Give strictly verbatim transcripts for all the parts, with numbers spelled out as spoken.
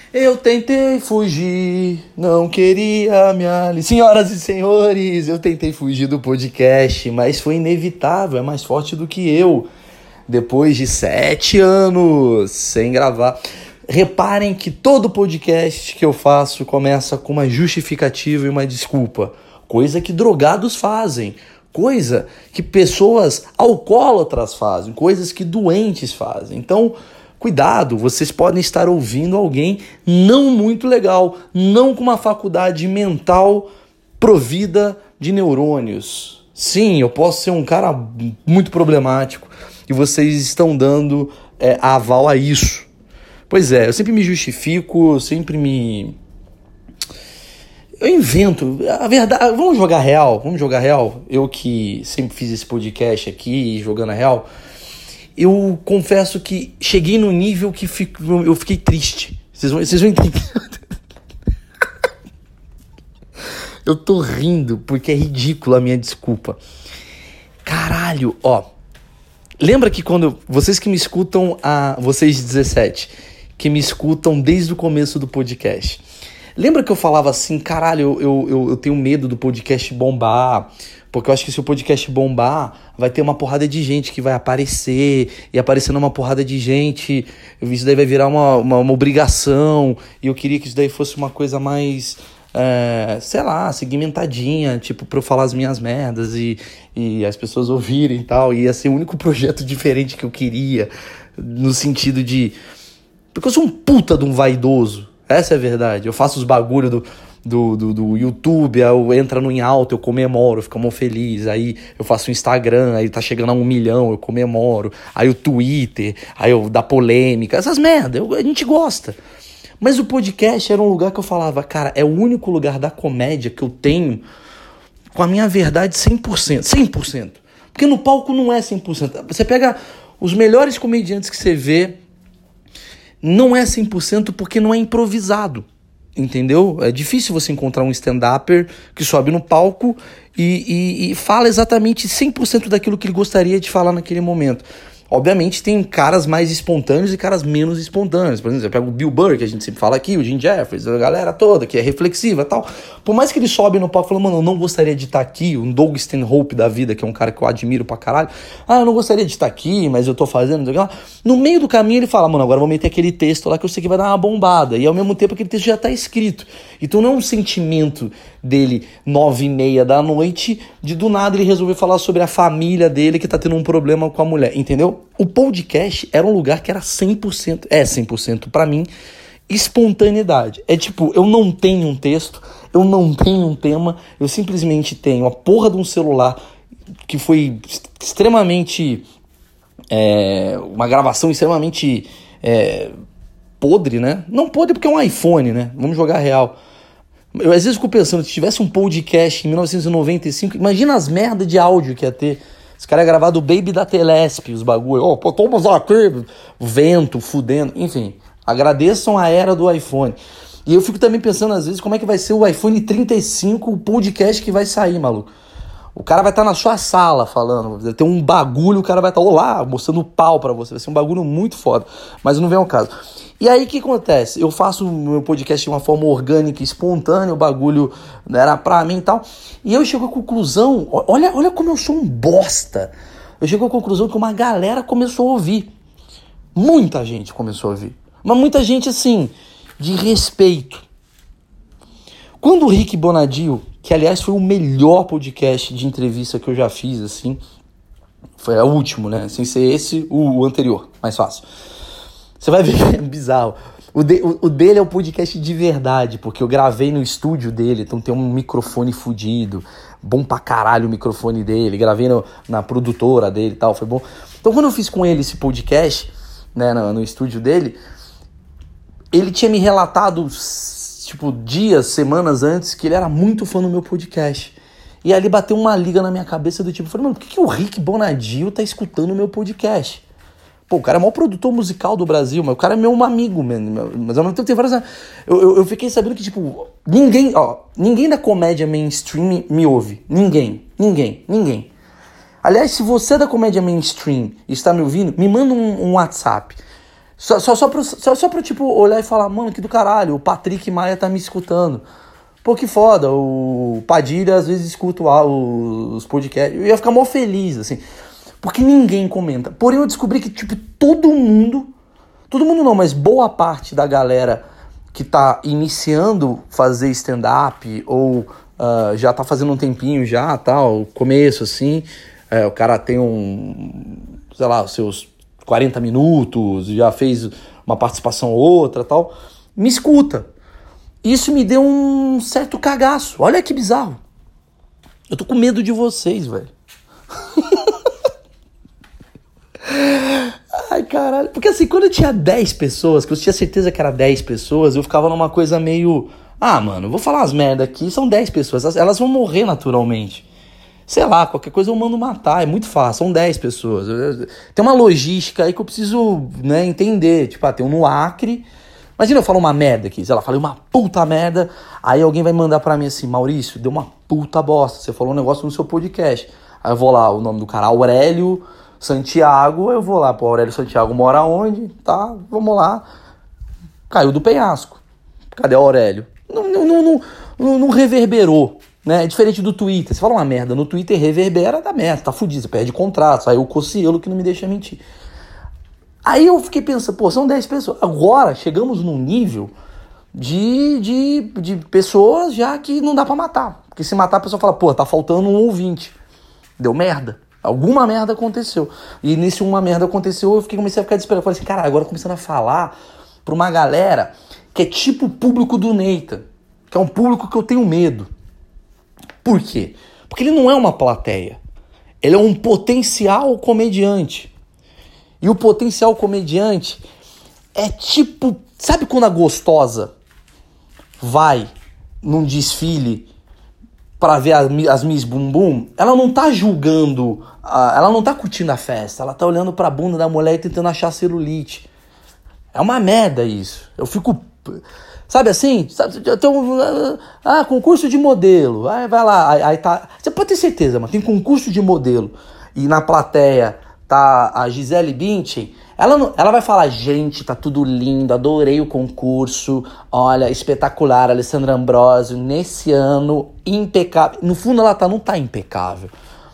Eu tentei fugir, não queria me ali. Senhoras e senhores, eu tentei fugir do podcast, mas foi inevitável, é mais forte do que eu. Depois de sete anos sem gravar. Reparem que todo podcast que eu faço começa com uma justificativa e uma desculpa. Coisa que drogados fazem. Coisa que pessoas alcoólatras fazem. Coisas que doentes fazem. Então, cuidado, vocês podem estar ouvindo alguém não muito legal, não com uma faculdade mental provida de neurônios. Sim, eu posso ser um cara muito problemático e vocês estão dando é, aval a isso. Pois é, eu sempre me justifico, eu sempre me... Eu invento, a verdade, vamos jogar real, vamos jogar real? Eu que sempre fiz esse podcast aqui, jogando a real, eu confesso que cheguei no nível que fico, eu fiquei triste. Vocês vão, vocês vão entender. Eu tô rindo porque é ridículo a minha desculpa. Caralho, ó. Lembra que quando... Vocês que me escutam, a, vocês de dezessete, que me escutam desde o começo do podcast. Lembra que eu falava assim, caralho, eu, eu, eu tenho medo do podcast bombar, porque eu acho que se o podcast bombar, vai ter uma porrada de gente que vai aparecer, e aparecendo uma porrada de gente, isso daí vai virar uma, uma, uma obrigação, e eu queria que isso daí fosse uma coisa mais, é, sei lá, segmentadinha, tipo, pra eu falar as minhas merdas e, e as pessoas ouvirem e tal, e ia ser o único projeto diferente que eu queria, no sentido de... Porque eu sou um puta de um vaidoso. Essa é a verdade. Eu faço os bagulho do, do, do, do YouTube, eu entro no em alta, eu comemoro, eu fico mó feliz. Aí eu faço o Instagram, aí tá chegando a um milhão, eu comemoro. Aí o Twitter, aí eu dá polêmica, essas merdas, a gente gosta. Mas o podcast era um lugar que eu falava, cara, é o único lugar da comédia que eu tenho com a minha verdade cem por cento. cem por cento. Porque no palco não é cem por cento. Você pega os melhores comediantes que você vê, não é cem por cento porque não é improvisado, entendeu? É difícil você encontrar um stand-upper que sobe no palco e, e, e fala exatamente cem por cento daquilo que ele gostaria de falar naquele momento. Obviamente tem caras mais espontâneos e caras menos espontâneos. Por exemplo, você pega o Bill Burr, que a gente sempre fala aqui, o Jim Jeffries, a galera toda que é reflexiva e tal. Por mais que ele sobe no palco e fala, mano, eu não gostaria de estar aqui, um Doug Stanhope da vida, que é um cara que eu admiro pra caralho. Ah, eu não gostaria de estar aqui, mas eu tô fazendo, não sei o que lá. No meio do caminho ele fala, mano, agora eu vou meter aquele texto lá que eu sei que vai dar uma bombada. E ao mesmo tempo aquele texto já tá escrito. Então não é um sentimento dele nove e meia da noite, de do nada ele resolver falar sobre a família dele que tá tendo um problema com a mulher, entendeu? O podcast era um lugar que era cem por cento, é cem por cento pra mim, espontaneidade. É tipo, eu não tenho um texto, eu não tenho um tema, eu simplesmente tenho a porra de um celular que foi extremamente, é, uma gravação extremamente é, podre, né? Não podre porque é um iPhone, né? Vamos jogar real. Eu às vezes fico pensando, se tivesse um podcast em mil novecentos e noventa e cinco, imagina as merdas de áudio que ia ter. Esse cara ia gravar do Baby da Telesp, os bagulho. Ó, oh, pô, toma aqui, vento, fudendo, enfim. Agradeçam a era do iPhone. E eu fico também pensando, às vezes, como é que vai ser o iPhone trinta e cinco, o podcast que vai sair, maluco. O cara vai estar tá na sua sala falando, vai ter um bagulho, o cara vai estar, tá, olá, mostrando pau pra você. Vai ser um bagulho muito foda, mas não vem ao caso. E aí o que acontece? Eu faço o meu podcast de uma forma orgânica, espontânea, o bagulho era pra mim e tal. E eu chego à conclusão, olha, olha como eu sou um bosta. Eu chego à conclusão que uma galera começou a ouvir. Muita gente começou a ouvir. Mas muita gente, assim, de respeito. Quando o Rick Bonadio, que aliás foi o melhor podcast de entrevista que eu já fiz, assim, foi o último, né? Sem ser esse, o, o anterior, mais fácil. Você vai ver que é bizarro. O, de, o, o dele é um podcast de verdade, porque eu gravei no estúdio dele, então tem um microfone fudido, bom pra caralho o microfone dele, gravei no, na produtora dele e tal, foi bom. Então quando eu fiz com ele esse podcast, né, no, no estúdio dele, ele tinha me relatado, tipo, dias, semanas antes, que ele era muito fã do meu podcast. E ali bateu uma liga na minha cabeça do tipo, eu falei, mano, por que, que o Rick Bonadio tá escutando o meu podcast? Pô, o cara é o maior produtor musical do Brasil, mas o cara é meu amigo, mano. Mas ao mesmo tempo tem várias... Eu, eu, eu fiquei sabendo que, tipo, ninguém, ó, ninguém da comédia mainstream me ouve. Ninguém, ninguém, ninguém. Aliás, se você é da comédia mainstream e está me ouvindo, me manda um, um WhatsApp. Só, só, só, pra, só, só pra, tipo, olhar e falar, mano, que do caralho, o Patrick Maia tá me escutando. Pô, que foda, o Padilha às vezes escuta os podcasts. Eu ia ficar mó feliz, assim. Porque ninguém comenta. Porém, eu descobri que, tipo, todo mundo... Todo mundo não, mas boa parte da galera que tá iniciando fazer stand-up ou uh, já tá fazendo um tempinho já, tal, começo, assim. É, o cara tem um... Sei lá, os seus quarenta minutos, já fez uma participação ou outra, tal. Me escuta. Isso me deu um certo cagaço. Olha que bizarro. Eu tô com medo de vocês, velho. Ai, caralho. Porque assim, quando eu tinha dez pessoas, que eu tinha certeza que era dez pessoas, eu ficava numa coisa meio... Ah, mano, eu vou falar umas merda aqui, são dez pessoas, elas vão morrer naturalmente. Sei lá, qualquer coisa eu mando matar, é muito fácil, são dez pessoas. Tem uma logística aí que eu preciso, né, entender. Tipo, ah, tem um no Acre... Imagina eu falo uma merda aqui, sei lá, falei uma puta merda, aí alguém vai mandar pra mim assim, Maurício, deu uma puta bosta, você falou um negócio no seu podcast. Aí eu vou lá, o nome do cara, Aurélio Santiago, eu vou lá, pô, Aurélio Santiago mora onde? Tá, vamos lá. Caiu do penhasco. Cadê o Aurélio? Não, não, não, não, não reverberou, né? É diferente do Twitter, você fala uma merda, no Twitter reverbera da merda, tá fudido, você perde contrato, saiu o Cocielo que não me deixa mentir. Aí eu fiquei pensando, pô, são dez pessoas. Agora chegamos num nível de, de, de pessoas já que não dá pra matar. Porque se matar a pessoa fala, pô, tá faltando um ouvinte. Deu merda. Alguma merda aconteceu. E nesse uma merda aconteceu, eu fiquei, comecei a ficar desesperado. Eu falei assim, cara, agora começando a falar pra uma galera que é tipo o público do Neita. Que é um público que eu tenho medo. Por quê? Porque ele não é uma plateia. Ele é um potencial comediante. E o potencial comediante é tipo... Sabe quando a gostosa vai num desfile pra ver as Miss Bumbum? Ela não tá julgando, ela não tá curtindo a festa. Ela tá olhando pra bunda da mulher e tentando achar celulite. É uma merda isso. Eu fico... Sabe assim? Sabe, eu tenho, ah, concurso de modelo. Aí vai lá, aí, aí tá... Você pode ter certeza, mas tem concurso de modelo. E na plateia... tá a Gisele Bündchen, ela, não, ela vai falar, gente, tá tudo lindo, adorei o concurso, olha, espetacular, Alessandra Ambrosio, nesse ano, impecável. No fundo ela tá, não tá impecável.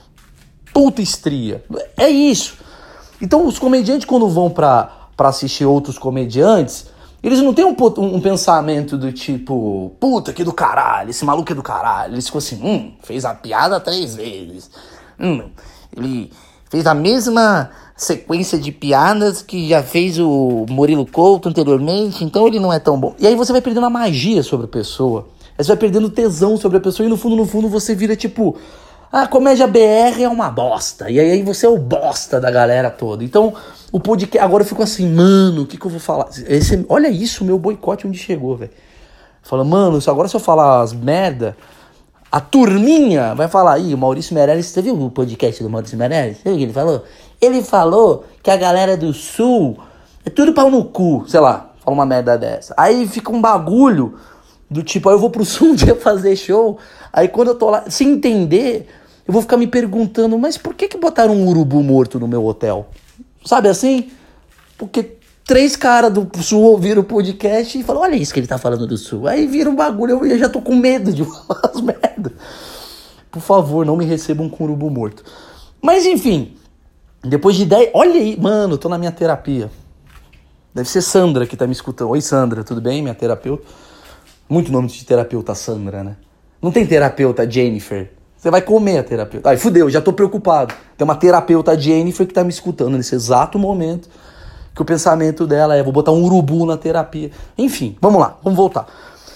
Puta estria. É isso. Então os comediantes quando vão pra, pra assistir outros comediantes, eles não têm um, um, um pensamento do tipo, puta, que do caralho, esse maluco é do caralho. Eles ficam assim, hum, fez a piada três vezes. Hum, ele... fez a mesma sequência de piadas que já fez o Murilo Couto anteriormente, então ele não é tão bom. E aí você vai perdendo a magia sobre a pessoa. Aí você vai perdendo tesão sobre a pessoa e no fundo, no fundo, você vira tipo... A comédia B R é uma bosta. E aí você é o bosta da galera toda. Então, o podcast... Agora eu fico assim, mano, o que que eu vou falar? Esse, olha isso, o meu boicote onde chegou, velho. Fala, mano, agora se eu falar as merda... A turminha vai falar, ih, o Maurício Meirelles, você viu o podcast do Maurício Meirelles? Você viu o que ele falou? Ele falou que a galera do Sul é tudo pau no cu, sei lá, fala uma merda dessa. Aí fica um bagulho do tipo, aí eu vou pro Sul um dia fazer show, aí quando eu tô lá, sem entender, eu vou ficar me perguntando, mas por que que botaram um urubu morto no meu hotel? Sabe assim? Porque... Três caras do Sul ouviram o podcast e falaram, olha isso que ele tá falando do Sul. Aí vira um bagulho, eu já tô com medo de falar as merdas. Por favor, não me recebam com urubu morto. Mas enfim, depois de dez... Olha aí, mano, tô na minha terapia. Deve ser Sandra que tá me escutando. Oi, Sandra, tudo bem? Minha terapeuta. Muito nome de terapeuta Sandra, né? Não tem terapeuta Jennifer. Você vai comer a terapeuta. Ai, fudeu, já tô preocupado. Tem uma terapeuta Jennifer que tá me escutando nesse exato momento. Que o pensamento dela é, vou botar um urubu na terapia. Enfim, vamos lá, vamos voltar.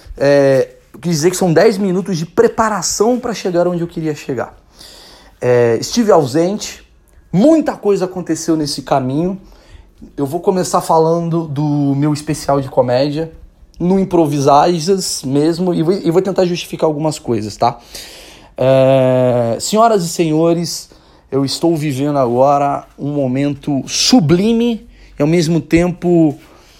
É, eu quis dizer que são dez minutos de preparação para chegar onde eu queria chegar. É, estive ausente, muita coisa aconteceu nesse caminho. Eu vou começar falando do meu especial de comédia, no Improvisais mesmo, e vou, e vou tentar justificar algumas coisas, tá? É, senhoras e senhores, eu estou vivendo agora um momento sublime, e ao mesmo tempo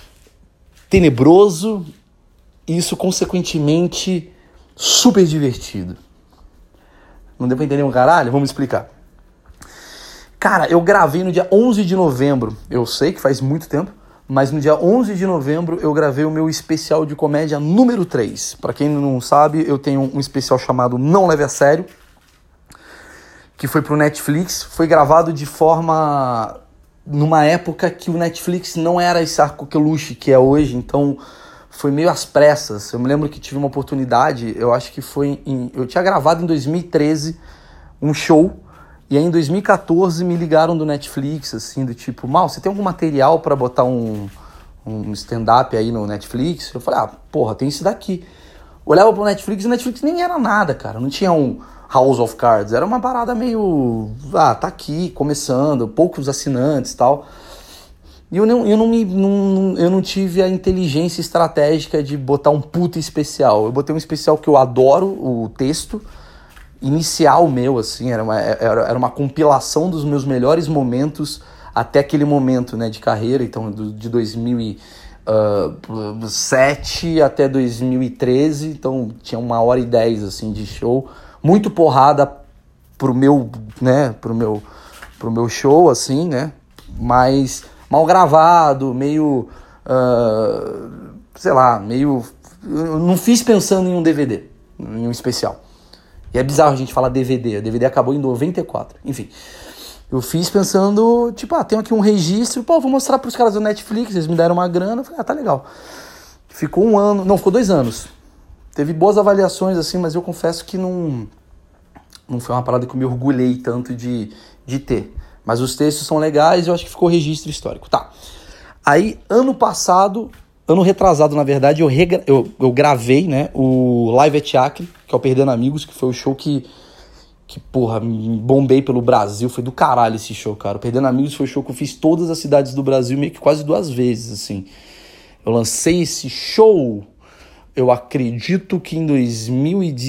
tenebroso, e isso consequentemente super divertido. Não deu pra entender um caralho? Vamos explicar. Cara, eu gravei no dia onze de novembro, eu sei que faz muito tempo, Mas no dia onze de novembro eu gravei o meu especial de comédia número três. Pra quem não sabe, eu tenho um especial chamado Não Leve a Sério, que foi pro Netflix. Foi gravado de forma... numa época que o Netflix não era esse arco-que-luxo que é hoje, então foi meio às pressas. Eu me lembro que tive uma oportunidade, eu acho que foi em... eu tinha gravado em dois mil e treze um show, e aí em dois mil e quatorze me ligaram do Netflix, assim, do tipo, Mal, você tem algum material pra botar um, um stand-up aí no Netflix? Eu falei, ah, porra, tem esse daqui. Olhava pro Netflix e o Netflix nem era nada, cara, não tinha um House of Cards, era uma parada meio, ah, tá aqui, começando, poucos assinantes e tal. E eu não, eu, não me, não, eu não tive a inteligência estratégica de botar um puta especial. Eu botei um especial que eu adoro, o texto, inicial meu, assim, era uma, era, era uma compilação dos meus melhores momentos até aquele momento, né, de carreira, então do, de dois mil e sete até dois mil e treze, então tinha uma hora e dez, assim, de show, muito porrada pro meu, né, pro meu, pro meu show, assim, né, mas mal gravado, meio, uh, sei lá, meio, eu não fiz pensando em um D V D, em um especial. E é bizarro a gente falar D V D, a D V D acabou em noventa e quatro, enfim. Eu fiz pensando, tipo, ah, tenho aqui um registro, pô, vou mostrar pros caras do Netflix, eles me deram uma grana, eu falei, ah, tá legal. Ficou um ano, não, ficou dois anos. Teve boas avaliações, assim, mas eu confesso que não, não foi uma parada que eu me orgulhei tanto de, de ter. Mas os textos são legais e eu acho que ficou registro histórico. Tá. Aí, ano passado, ano retrasado, na verdade, eu, regra- eu, eu gravei, né, o Live at Acre, que é o Perdendo Amigos, que foi o show que, que, porra, me bombei pelo Brasil. Foi do caralho esse show, cara. O Perdendo Amigos foi o show que eu fiz todas as cidades do Brasil, meio que quase duas vezes, assim. Eu lancei esse show, eu acredito que em dois mil e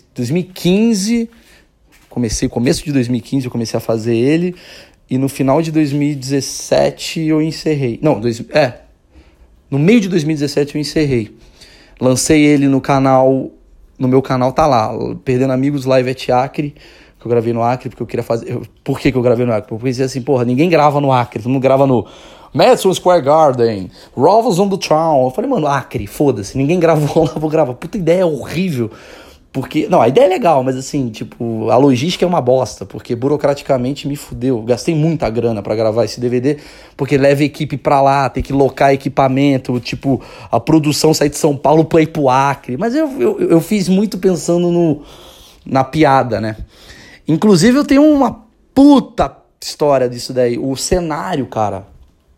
quinze, comecei, começo de dois mil e quinze eu comecei a fazer ele, e no final de dois mil e dezessete eu encerrei. Não, dois, é, no meio de dois mil e dezessete eu encerrei. Lancei ele no canal, no meu canal tá lá, Perdendo Amigos Live at Acre, que eu gravei no Acre, porque eu queria fazer... Eu, por que que eu gravei no Acre? Porque eu pensei assim, porra, ninguém grava no Acre, todo mundo grava no Madison Square Garden, Rovers on the Town. Eu falei, mano, Acre, foda-se, ninguém gravou lá, vou gravar. Puta ideia horrível. Porque, não, a ideia é legal, mas assim, tipo, a logística é uma bosta, porque burocraticamente me fudeu. Gastei muita grana pra gravar esse D V D, porque leva equipe pra lá, tem que locar equipamento, tipo, a produção sai de São Paulo pra ir pro Acre. Mas eu, eu, eu fiz muito pensando no, na piada, né? Inclusive eu tenho uma puta história disso daí. O cenário, cara,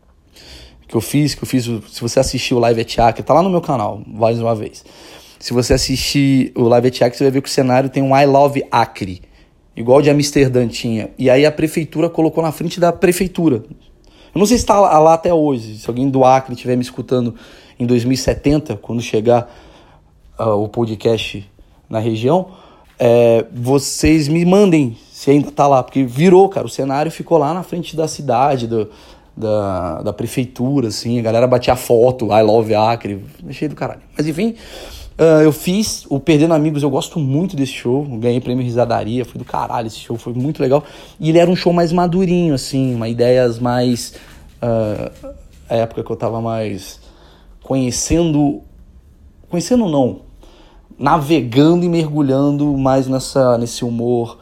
que eu fiz, que eu fiz, se você assistiu o Live at Acre, tá lá no meu canal, mais uma vez. Se você assistir o Live at Acre, você vai ver que o cenário tem um I Love Acre, igual de Amsterdã tinha. E aí a prefeitura colocou na frente da prefeitura. Eu não sei se está lá, lá até hoje. Se alguém do Acre estiver me escutando em dois mil e setenta, quando chegar uh, o podcast na região, é, vocês me mandem se ainda tá lá. Porque virou, cara, o cenário ficou lá na frente da cidade, do, da, da prefeitura, assim. A galera batia foto, I Love Acre, cheio do caralho. Mas enfim... Uh, eu fiz o Perdendo Amigos, eu gosto muito desse show, ganhei prêmio Risadaria, foi do caralho esse show, foi muito legal. E ele era um show mais madurinho, assim, uma ideias mais... Uh, a época que eu tava mais conhecendo... Conhecendo não, navegando e mergulhando mais nessa, nesse humor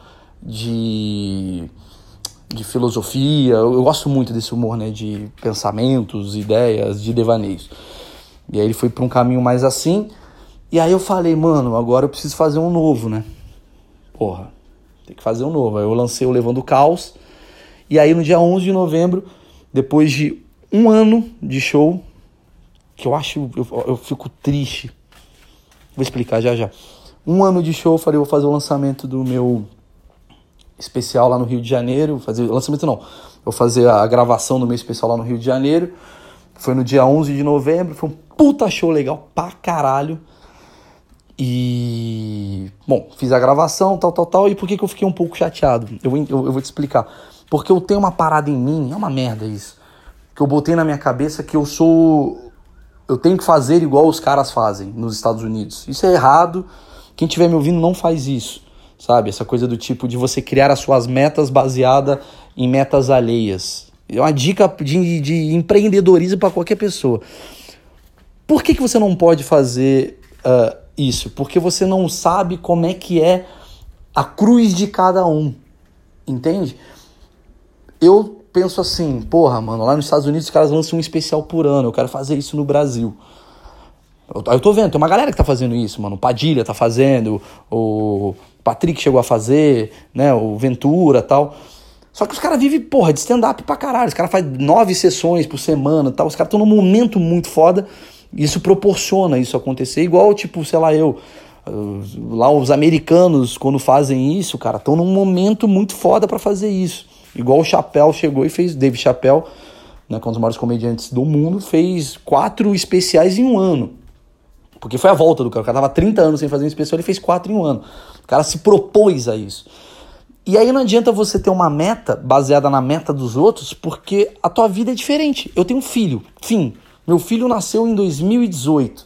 de, de filosofia. Eu, eu gosto muito desse humor, né, de pensamentos, ideias, de devaneios. E aí ele foi pra um caminho mais assim... E aí eu falei, mano, agora eu preciso fazer um novo, né? Porra, tem que fazer um novo. Aí eu lancei o Levando o Caos. E aí no dia onze de novembro, depois de um ano de show, que eu acho, eu, eu fico triste. Vou explicar já já. Um ano de show, eu falei, eu vou fazer o lançamento do meu especial lá no Rio de Janeiro. Fazer lançamento não, eu vou fazer a gravação do meu especial lá no Rio de Janeiro. Foi no dia onze de novembro, foi um puta show legal pra caralho. E, bom, fiz a gravação, tal, tal, tal. E por que que eu fiquei um pouco chateado? Eu, eu, eu vou te explicar. Porque eu tenho uma parada em mim, é uma merda isso, que eu botei na minha cabeça que eu sou... Eu tenho que fazer igual os caras fazem nos Estados Unidos. Isso é errado. Quem estiver me ouvindo não faz isso, sabe? Essa coisa do tipo de você criar as suas metas baseada em metas alheias. É uma dica de, de empreendedorismo para qualquer pessoa. Por que, que você não pode fazer uh, isso? Porque você não sabe como é que é a cruz de cada um, entende? Eu penso assim, porra, mano, lá nos Estados Unidos os caras lançam um especial por ano, eu quero fazer isso no Brasil. Eu, eu tô vendo, tem uma galera que tá fazendo isso, mano, o Padilha tá fazendo, o Patrick chegou a fazer, né, o Ventura e tal. Só que os caras vivem, porra, de stand-up pra caralho, os caras fazem nove sessões por semana e tal, os caras estão num momento muito foda, e isso proporciona isso acontecer, igual, tipo, sei lá, eu... Lá os americanos, quando fazem isso, cara, estão num momento muito foda pra fazer isso. Igual o Chappelle chegou e fez, Dave Chappelle, né, que é um dos maiores comediantes do mundo, fez quatro especiais em um ano. Porque foi a volta do cara. O cara tava trinta anos sem fazer um especial, ele fez quatro em um ano. O cara se propôs a isso. E aí não adianta você ter uma meta baseada na meta dos outros, porque a tua vida é diferente. Eu tenho um filho, fim. Meu filho nasceu em dois mil e dezoito.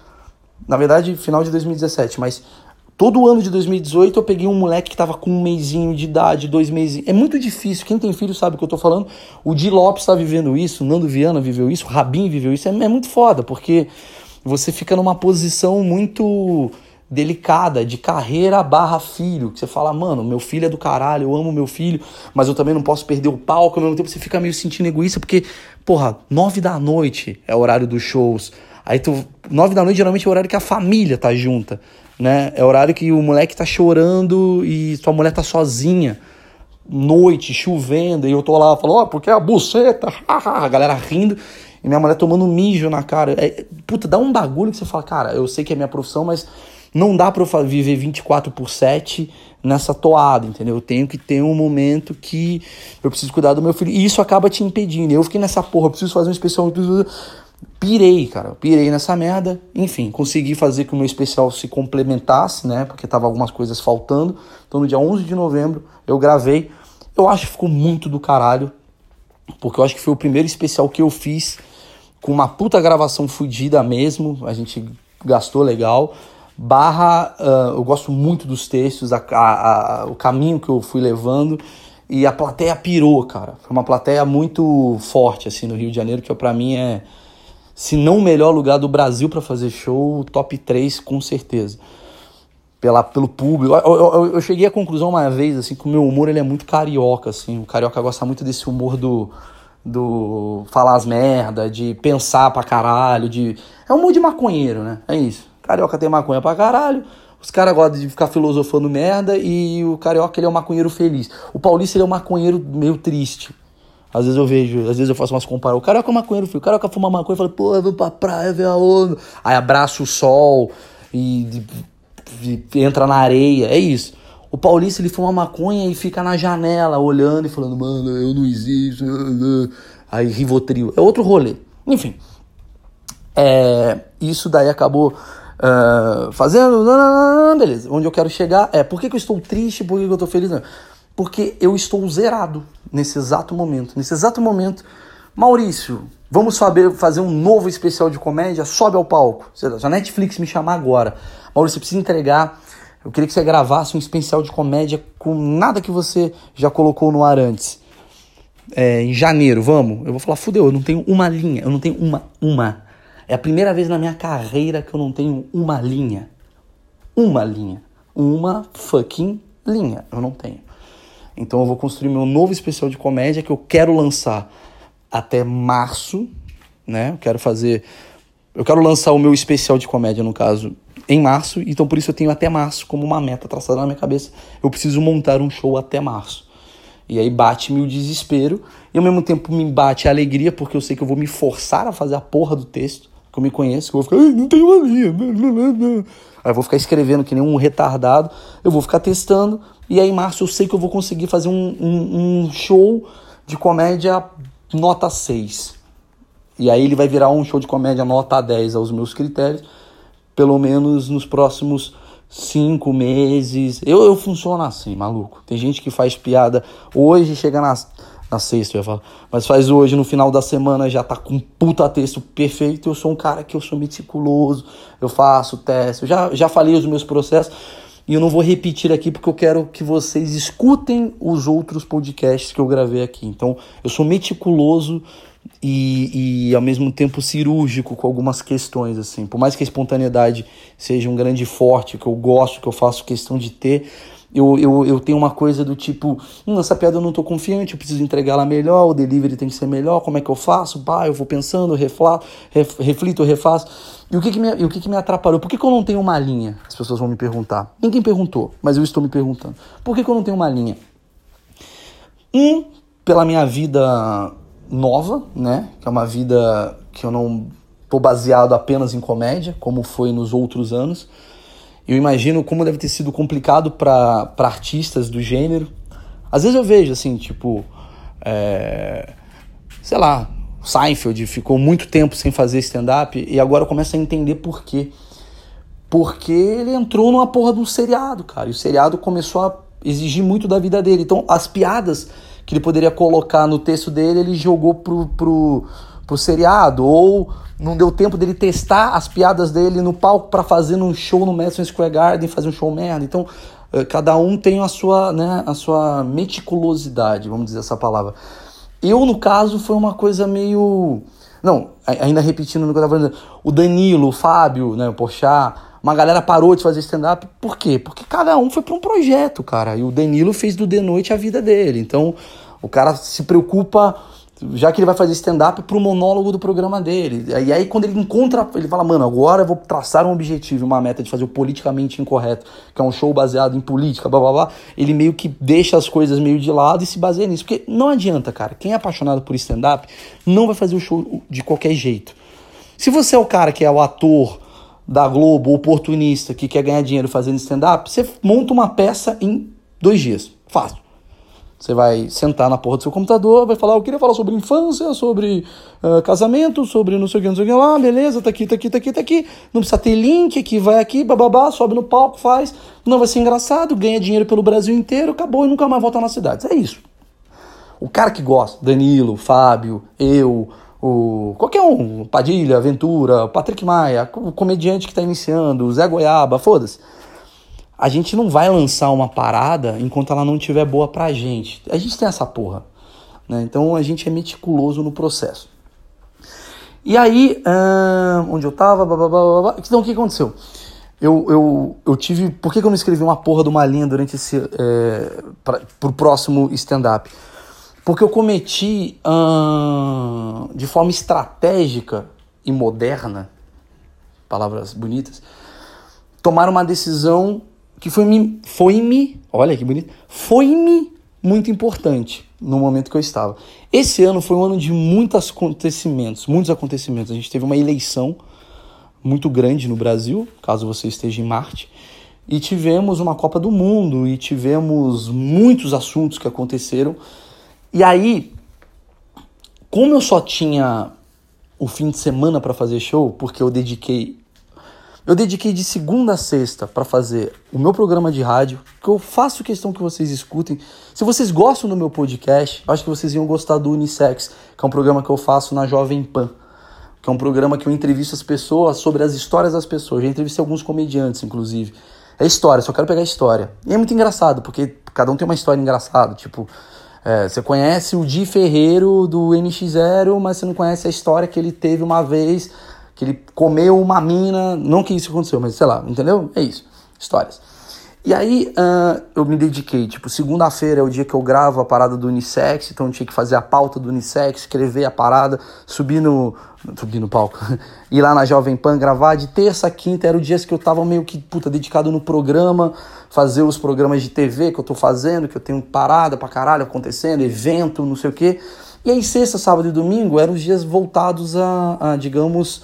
Na verdade, final de dois mil e dezessete, mas todo ano de dois mil e dezoito eu peguei um moleque que tava com um mesinho de idade, dois mesinhos. É muito difícil, quem tem filho sabe o que eu tô falando. O Di Lopes tá vivendo isso, o Nando Viana viveu isso, o Rabin viveu isso. É, é muito foda, porque você fica numa posição muito delicada, de carreira barra filho, que você fala, mano, meu filho é do caralho, eu amo meu filho, mas eu também não posso perder o palco. Ao mesmo tempo você fica meio sentindo egoísta, porque, porra, nove da noite é o horário dos shows. Aí tu, nove da noite geralmente é o horário que a família tá junta, né? É o horário que o moleque tá chorando e sua mulher tá sozinha, noite, chovendo, e eu tô lá, falo, ó, oh, porque é a buceta, a galera rindo, e minha mulher tomando mijo na cara. É, puta, dá um bagulho que você fala, cara, eu sei que é minha profissão, mas não dá pra eu viver vinte e quatro por sete nessa toada, entendeu? Eu tenho que ter um momento que eu preciso cuidar do meu filho, e isso acaba te impedindo. Eu fiquei nessa porra, eu preciso fazer um especial, eu preciso... Pirei, cara, pirei nessa merda. Enfim, consegui fazer que o meu especial se complementasse, né? Porque tava algumas coisas faltando. Então no dia onze de novembro eu gravei. Eu acho que ficou muito do caralho, porque eu acho que foi o primeiro especial que eu fiz com uma puta gravação fodida mesmo. A gente gastou legal. Barra, uh, eu gosto muito dos textos, a, a, a, o caminho que eu fui levando. E a plateia pirou, cara. Foi uma plateia muito forte, assim, no Rio de Janeiro, que pra mim é... se não o melhor lugar do Brasil para fazer show, top três com certeza. Pela, pelo público. Eu, eu, eu cheguei à conclusão uma vez, assim, que o meu humor ele é muito carioca, assim. O carioca gosta muito desse humor do, do falar as merda, de pensar pra caralho, de... É um humor de maconheiro, né? É isso. Carioca tem maconha pra caralho, os caras gostam de ficar filosofando merda, e o carioca ele é um maconheiro feliz. O paulista ele é um maconheiro meio triste. Às vezes eu vejo, às vezes eu faço umas comparações. O carioca é maconheiro, filho. O carioca fuma maconha e fala, pô, eu vou pra praia ver a onda. Aí abraça o sol e, e, e entra na areia. É isso. O paulista, ele fuma maconha e fica na janela olhando e falando, mano, eu não existo. Aí Rivotril. É outro rolê. Enfim. É, isso daí acabou uh, fazendo... Beleza. Onde eu quero chegar é, por que, que eu estou triste? Por que, que eu tô feliz? Não. Porque eu estou zerado nesse exato momento. Nesse exato momento, Maurício, vamos saber fazer um novo especial de comédia? Sobe ao palco. Se a Netflix me chamar agora, Maurício, você precisa entregar. Eu queria que você gravasse um especial de comédia com nada que você já colocou no ar antes. É, em janeiro, vamos? Eu vou falar, fudeu, eu não tenho uma linha. Eu não tenho uma, uma. É a primeira vez na minha carreira que eu não tenho uma linha. Uma linha. Uma fucking linha. Eu não tenho. Então eu vou construir meu novo especial de comédia que eu quero lançar até março, né? Eu quero fazer... Eu quero lançar o meu especial de comédia, no caso, em março. Então por isso eu tenho até março como uma meta traçada na minha cabeça. Eu preciso montar um show até março. E aí bate-me o desespero. E ao mesmo tempo me bate a alegria, porque eu sei que eu vou me forçar a fazer a porra do texto. Que eu me conheço, que eu vou ficar... Não tem uma linha. Aí eu vou ficar escrevendo que nem um retardado. Eu vou ficar testando. E aí em março eu sei que eu vou conseguir fazer um, um, um show de comédia nota seis. E aí ele vai virar um show de comédia nota dez aos meus critérios. Pelo menos nos próximos cinco meses. Eu, eu funciono assim, maluco. Tem gente que faz piada hoje, chega na, na sexta, eu ia falar. Mas faz hoje, no final da semana, já tá com um puta texto perfeito. Eu sou um cara que eu sou meticuloso. Eu faço teste. Eu já, já falei os meus processos. e eu não vou repetir aqui porque eu quero que vocês escutem os outros podcasts que eu gravei aqui. Então, eu sou meticuloso e, e ao mesmo tempo cirúrgico com algumas questões, assim. Por mais que a espontaneidade seja um grande forte, que eu gosto, que eu faço questão de ter, eu, eu, eu tenho uma coisa do tipo, hum, essa piada eu não tô confiante, eu preciso entregar ela melhor, o delivery tem que ser melhor, como é que eu faço? Pá, eu vou pensando, refla, ref, reflito, refaço. E o que que me, e o que que me atrapalhou? Por que que eu não tenho uma linha? As pessoas vão me perguntar. Ninguém perguntou, mas eu estou me perguntando. Por que que eu não tenho uma linha? Um, pela minha vida nova, né? Que é uma vida que eu não tô baseado apenas em comédia, como foi nos outros anos. Eu imagino como deve ter sido complicado para para artistas do gênero. Às vezes eu vejo, assim, tipo... É, sei lá, Seinfeld ficou muito tempo sem fazer stand-up e agora eu começo a entender por quê. Porque ele entrou numa porra de um seriado, cara. E o seriado começou a exigir muito da vida dele. Então, as piadas que ele poderia colocar no texto dele, ele jogou pro... pro pro seriado, ou não deu tempo dele testar as piadas dele no palco para fazer num show no Madison Square Garden, fazer um show merda. Então, cada um tem a sua, né, a sua meticulosidade, vamos dizer essa palavra. Eu, no caso, foi uma coisa meio... Não, ainda repetindo no que eu tava falando, o Danilo, o Fábio, né, o Porchat, uma galera parou de fazer stand-up. Por quê? Porque cada um foi para um projeto, cara. E o Danilo fez do The Noite a vida dele. Então, o cara se preocupa... já que ele vai fazer stand-up pro monólogo do programa dele. E aí quando ele encontra, ele fala, mano, agora eu vou traçar um objetivo, uma meta de fazer o politicamente incorreto, que é um show baseado em política, blá blá blá, ele meio que deixa as coisas meio de lado e se baseia nisso. Porque não adianta, cara, quem é apaixonado por stand-up não vai fazer o show de qualquer jeito. Se você é o cara que é o ator da Globo, oportunista, que quer ganhar dinheiro fazendo stand-up, você monta uma peça em dois dias. Fácil. Você vai sentar na porra do seu computador, vai falar, eu queria falar sobre infância, sobre uh, casamento, sobre não sei o que, não sei o que lá, beleza, tá aqui, tá aqui, tá aqui, tá aqui. Não precisa ter link aqui, vai aqui, bababá, sobe no palco, faz. Não vai ser engraçado, ganha dinheiro pelo Brasil inteiro, acabou e nunca mais volta nas cidades. É isso. O cara que gosta, Danilo, Fábio, eu, o qualquer um, Padilha, Ventura, Patrick Maia, o comediante que tá iniciando, o Zé Goiaba, foda-se. A gente não vai lançar uma parada enquanto ela não estiver boa pra gente. A gente tem essa porra, né? Então a gente é meticuloso no processo. E aí, hum, onde eu tava, blá, blá, blá, blá. Então o que aconteceu? Eu, eu, eu tive... Por que eu não escrevi uma porra de uma linha durante esse... É, pra, pro próximo stand-up? Porque eu cometi hum, de forma estratégica e moderna, palavras bonitas, tomar uma decisão que foi-me, foi-me, olha que bonito, foi-me muito importante no momento que eu estava. Esse ano foi um ano de muitos acontecimentos, muitos acontecimentos. A gente teve uma eleição muito grande no Brasil, caso você esteja em Marte, e tivemos uma Copa do Mundo, e tivemos muitos assuntos que aconteceram. E aí, como eu só tinha o fim de semana para fazer show, porque eu dediquei Eu dediquei de segunda a sexta para fazer o meu programa de rádio, que eu faço questão que vocês escutem. Se vocês gostam do meu podcast, acho que vocês iam gostar do Unissex, que é um programa que eu faço na Jovem Pan, que é um programa que eu entrevisto as pessoas sobre as histórias das pessoas. Já entrevistei alguns comediantes, inclusive. É história, só quero pegar a história. E é muito engraçado, porque cada um tem uma história engraçada. Tipo, é, você conhece o Di Ferreiro do N X zero, mas você não conhece a história que ele teve uma vez... que ele comeu uma mina, não que isso aconteceu, mas sei lá, entendeu? É isso, histórias. E aí uh, eu me dediquei, tipo, segunda-feira é o dia que eu gravo a parada do Unissex, então eu tinha que fazer a pauta do Unissex, escrever a parada, subir no, subir no palco, ir lá na Jovem Pan gravar. De terça a quinta era o dia que eu tava meio que, puta, dedicado no programa, fazer os programas de T V que eu tô fazendo, que eu tenho parada pra caralho acontecendo, evento, não sei o quê. E aí sexta, sábado e domingo eram os dias voltados a, a digamos...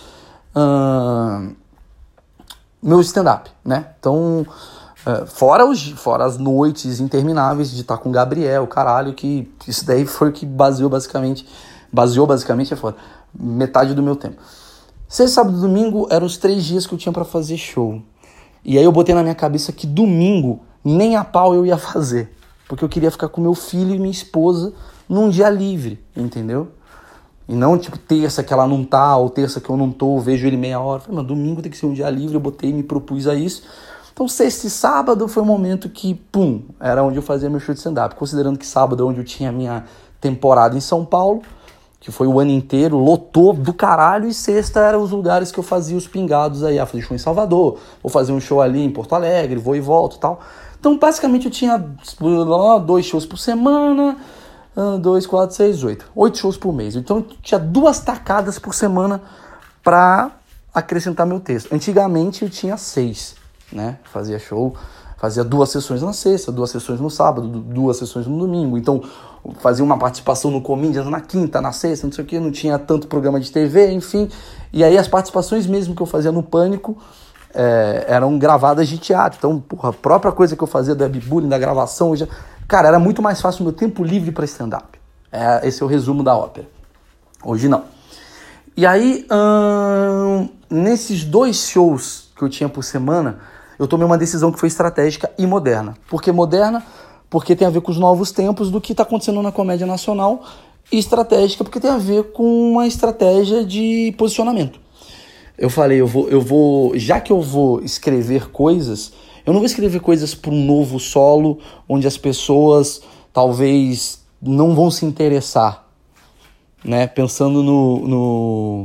Uh, meu stand-up, né? Então, uh, fora, os, fora as noites intermináveis de estar com o Gabriel, caralho, que isso daí foi o que baseou basicamente, baseou basicamente, é foda, metade do meu tempo. Sexta, sábado e domingo eram os três dias que eu tinha pra fazer show. E aí eu botei na minha cabeça que domingo nem a pau eu ia fazer, porque eu queria ficar com meu filho e minha esposa num dia livre, entendeu? E não, tipo, terça que ela não tá, ou terça que eu não tô, vejo ele meia hora. Eu falei, mano, domingo tem que ser um dia livre, eu botei, me propus a isso. Então, sexta e sábado foi o momento que, pum, era onde eu fazia meu show de stand-up. Considerando que sábado é onde eu tinha a minha temporada em São Paulo, que foi o ano inteiro, lotou do caralho, e sexta eram os lugares que eu fazia os pingados aí. Ah, fazer show em Salvador, vou fazer um show ali em Porto Alegre, vou e volto e tal. Então, basicamente, eu tinha dois shows por semana, dois, quatro, seis, oito. Oito shows por mês. Então, eu tinha duas tacadas por semana para acrescentar meu texto. Antigamente, eu tinha seis, né? Fazia show, fazia duas sessões na sexta, duas sessões no sábado, duas sessões no domingo. Então, fazia uma participação no Comedians na quinta, na sexta, não sei o que, não tinha tanto programa de T V, enfim. E aí, as participações mesmo que eu fazia no Pânico é, eram gravadas de teatro. Então, porra, a própria coisa que eu fazia do webbullying, da gravação, eu já... cara, era muito mais fácil o meu tempo livre para stand-up. É, esse é o resumo da ópera. Hoje não. E aí, hum, nesses dois shows que eu tinha por semana, eu tomei uma decisão que foi estratégica e moderna. Por que moderna? Porque tem a ver com os novos tempos do que está acontecendo na comédia nacional, e estratégica porque tem a ver com uma estratégia de posicionamento. Eu falei, eu vou, eu vou, já que eu vou escrever coisas, eu não vou escrever coisas para um novo solo, onde as pessoas talvez não vão se interessar, né? Pensando no, no,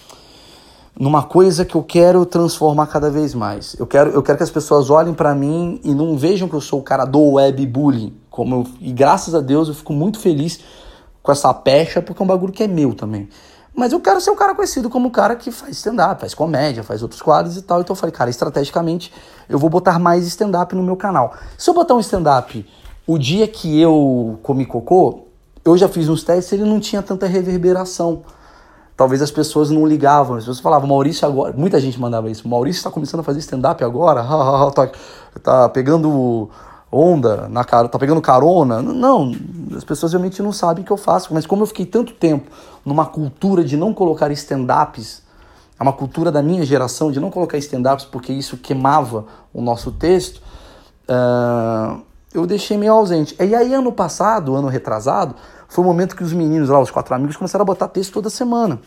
numa coisa que eu quero transformar cada vez mais. Eu quero, eu quero que as pessoas olhem para mim e não vejam que eu sou o cara do webbullying. Como eu, e graças a Deus eu fico muito feliz com essa pecha, porque é um bagulho que é meu também. Mas eu quero ser um cara conhecido como o cara que faz stand-up, faz comédia, faz outros quadros e tal. Então eu falei, cara, estrategicamente eu vou botar mais stand-up no meu canal. Se eu botar um stand-up o dia que eu comi cocô, eu já fiz uns testes e ele não tinha tanta reverberação. Talvez as pessoas não ligavam, as pessoas falavam, Maurício agora... Muita gente mandava isso, Maurício está começando a fazer stand-up agora? tá, tá pegando onda, na cara, tá pegando carona? Não, as pessoas realmente não sabem o que eu faço. Mas como eu fiquei tanto tempo numa cultura de não colocar stand-ups, é uma cultura da minha geração de não colocar stand-ups porque isso queimava o nosso texto, uh, eu deixei meio ausente. E aí, ano passado, ano retrasado, foi o momento que os meninos lá, os quatro amigos, começaram a botar texto toda semana.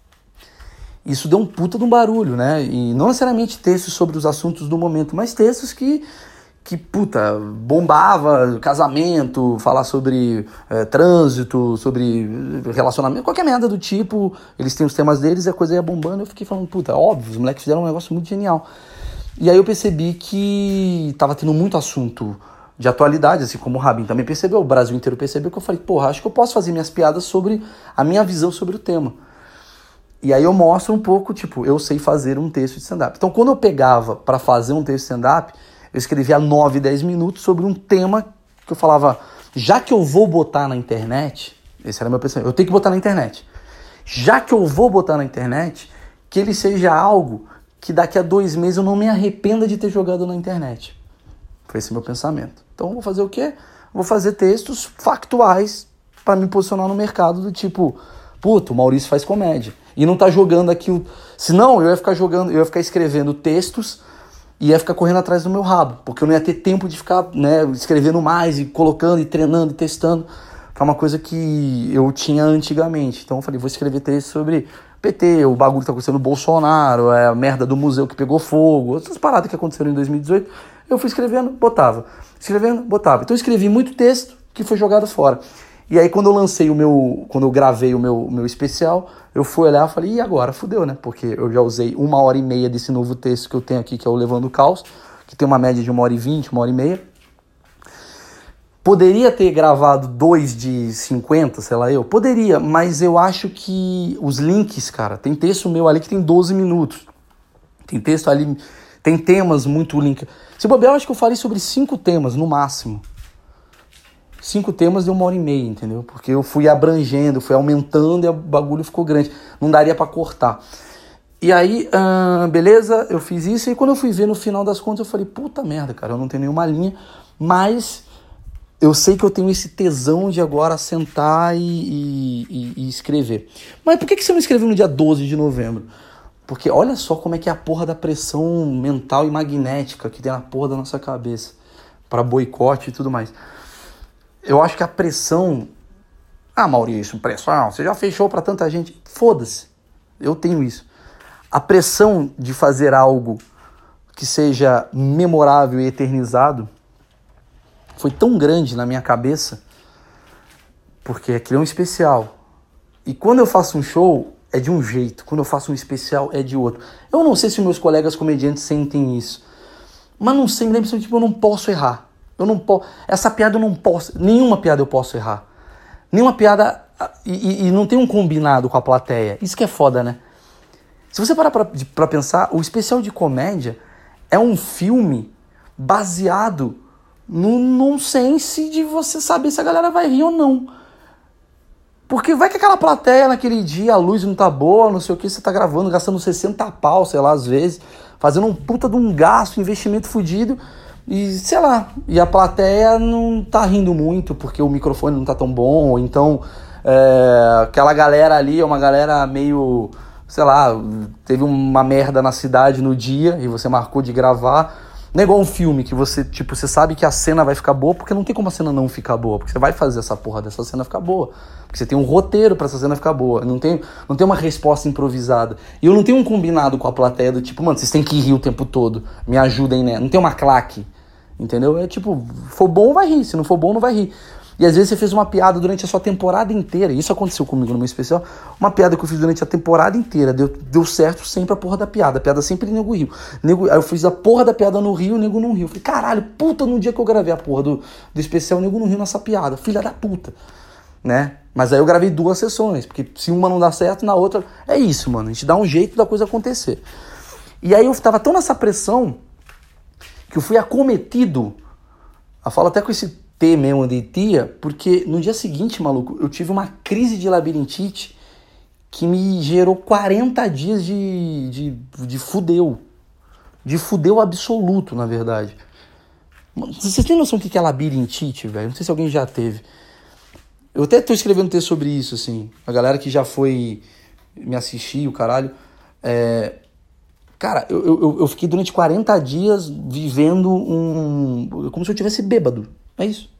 Isso deu um puta de um barulho, né? E não necessariamente textos sobre os assuntos do momento, mas textos que, que puta, bombava casamento, falar sobre é, trânsito, sobre relacionamento, qualquer merda do tipo. Eles têm os temas deles e a coisa ia bombando. Eu fiquei falando, puta, óbvio, os moleques fizeram um negócio muito genial. E aí eu percebi que tava tendo muito assunto de atualidade, assim como o Rabin também percebeu, o Brasil inteiro percebeu, que eu falei, porra, acho que eu posso fazer minhas piadas sobre a minha visão sobre o tema. E aí eu mostro um pouco, tipo, eu sei fazer um texto de stand-up. Então, quando eu pegava para fazer um texto de stand-up, eu escrevia nove, dez minutos sobre um tema que eu falava, já que eu vou botar na internet, esse era meu pensamento, eu tenho que botar na internet. Já que eu vou botar na internet, que ele seja algo que daqui a dois meses eu não me arrependa de ter jogado na internet. Foi esse meu pensamento. Então, vou fazer o quê? Vou fazer textos factuais para me posicionar no mercado do tipo, puto, o Maurício faz comédia. E não tá jogando aquilo. Senão, eu ia ficar jogando, eu ia ficar escrevendo textos e ia ficar correndo atrás do meu rabo. Porque eu não ia ter tempo de ficar, né, escrevendo mais e colocando e treinando e testando. Foi uma coisa que eu tinha antigamente. Então, eu falei, vou escrever textos sobre P T, o bagulho que tá acontecendo no Bolsonaro, é a merda do museu que pegou fogo, essas paradas que aconteceram em dois mil e dezoito. Eu fui escrevendo, botava. Escrevendo, botava. Então eu escrevi muito texto que foi jogado fora. E aí quando eu lancei o meu, quando eu gravei o meu, meu especial, eu fui olhar e falei, e agora? Fudeu, né? Porque eu já usei uma hora e meia desse novo texto que eu tenho aqui, que é o Levando o Caos, que tem uma média de uma hora e vinte, uma hora e meia. Poderia ter gravado dois de cinquenta, sei lá eu. Poderia, mas eu acho que os links, cara, tem texto meu ali que tem doze minutos. Tem texto ali... Tem temas muito link. Se bobear, eu acho que eu falei sobre cinco temas, no máximo. Cinco temas de uma hora e meia, entendeu? Porque eu fui abrangendo, fui aumentando e o bagulho ficou grande. Não daria pra cortar. E aí, hum, beleza, eu fiz isso. E quando eu fui ver no final das contas, eu falei, puta merda, cara, eu não tenho nenhuma linha. Mas eu sei que eu tenho esse tesão de agora sentar e, e, e, e escrever. Mas por que que você não escreveu no dia doze de novembro? Porque olha só como é que é a porra da pressão mental e magnética que tem na porra da nossa cabeça para boicote e tudo mais. Eu acho que a pressão... Ah, Maurício, pressão, você já fechou para tanta gente. Foda-se, eu tenho isso. A pressão de fazer algo que seja memorável e eternizado foi tão grande na minha cabeça, porque aquilo é um especial. E quando eu faço um show, é de um jeito. Quando eu faço um especial, é de outro. Eu não sei se meus colegas comediantes sentem isso. Mas não sei, me lembro tipo, eu não posso errar. Eu não posso. Essa piada eu não posso. Nenhuma piada eu posso errar. Nenhuma piada. E, e, e não tem um combinado com a plateia. Isso que é foda, né? Se você parar pra, pra pensar, o especial de comédia é um filme baseado no nonsense de você saber se a galera vai rir ou não. Porque vai que aquela plateia naquele dia, a luz não tá boa, não sei o que, você tá gravando, gastando sessenta pau, sei lá, às vezes, fazendo um puta de um gasto, investimento fudido, e sei lá, e a plateia não tá rindo muito porque o microfone não tá tão bom, ou então é, aquela galera ali é uma galera meio, sei lá, teve uma merda na cidade no dia e você marcou de gravar. Não é igual um filme que você, tipo, você sabe que a cena vai ficar boa, porque não tem como a cena não ficar boa, porque você vai fazer essa porra dessa cena ficar boa. Porque você tem um roteiro pra essa cena ficar boa, não tem, não tem uma resposta improvisada. E eu não tenho um combinado com a plateia do tipo, mano, vocês têm que rir o tempo todo, me ajudem, né? Não tem uma claque, entendeu? É tipo, for bom vai rir, se não for bom não vai rir. E às vezes você fez uma piada durante a sua temporada inteira, isso aconteceu comigo no meu especial, uma piada que eu fiz durante a temporada inteira, deu, deu certo sempre a porra da piada, a piada sempre nego riu. Nego, aí eu fiz a porra da piada no Rio, o nego não riu. Eu falei, caralho, puta, no dia que eu gravei a porra do, do especial, o nego não riu nessa piada, filha da puta, né? Mas aí eu gravei duas sessões, porque se uma não dá certo, na outra, é isso, mano, a gente dá um jeito da coisa acontecer. E aí eu tava tão nessa pressão, que eu fui acometido, eu falo até com esse T mesmo de tia, porque no dia seguinte, maluco, eu tive uma crise de labirintite que me gerou quarenta dias de, de, de fudeu. De fudeu absoluto, na verdade. Vocês têm noção do que é labirintite, velho? Não sei se alguém já teve. Eu até tô escrevendo um texto sobre isso, assim. A galera que já foi me assistir, o caralho. É... Cara, eu, eu, eu fiquei durante quarenta dias vivendo um... como se eu tivesse bêbado. É isso.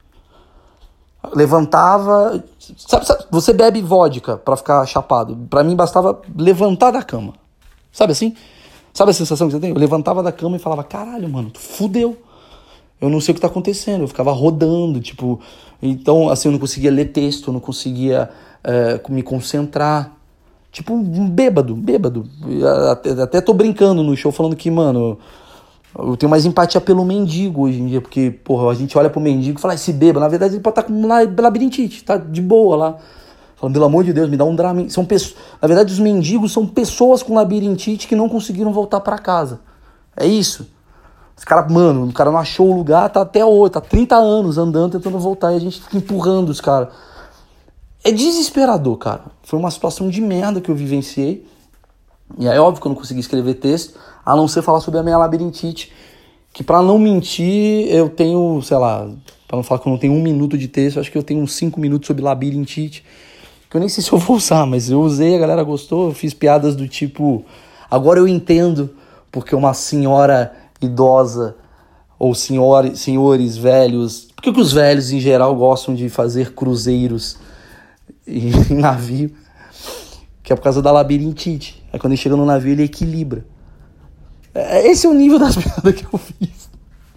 Levantava... Sabe, sabe, você bebe vodka pra ficar chapado. Pra mim bastava levantar da cama. Sabe assim? Sabe a sensação que você tem? Eu levantava da cama e falava, caralho, mano, tu fudeu. Eu não sei o que tá acontecendo. Eu ficava rodando, tipo... Então, assim, eu não conseguia ler texto, eu não conseguia é, me concentrar. Tipo, um bêbado, bêbado. Até, até tô brincando no show falando que, mano... Eu tenho mais empatia pelo mendigo hoje em dia, porque, porra, a gente olha pro mendigo e fala, esse bêbado, na verdade ele pode estar com labirintite, tá de boa lá. Falando, pelo amor de Deus, me dá um Dramin. São pessoas, na verdade, os mendigos são pessoas com labirintite que não conseguiram voltar pra casa. É isso. Os caras, mano, o cara não achou o lugar, tá até hoje, tá trinta anos andando, tentando voltar, e a gente fica empurrando os caras. É desesperador, cara. Foi uma situação de merda que eu vivenciei. E é óbvio que eu não consegui escrever texto, a não ser falar sobre a minha labirintite, que pra não mentir, eu tenho, sei lá, pra não falar que eu não tenho um minuto de texto, acho que eu tenho uns cinco minutos sobre labirintite, que eu nem sei se eu vou usar, mas eu usei, a galera gostou, eu fiz piadas do tipo, agora eu entendo porque uma senhora idosa, ou senhores, senhores velhos, por que os velhos em geral gostam de fazer cruzeiros em navio? Que é por causa da labirintite. Aí quando ele chega no navio, ele equilibra. Esse é o nível das piadas que eu fiz.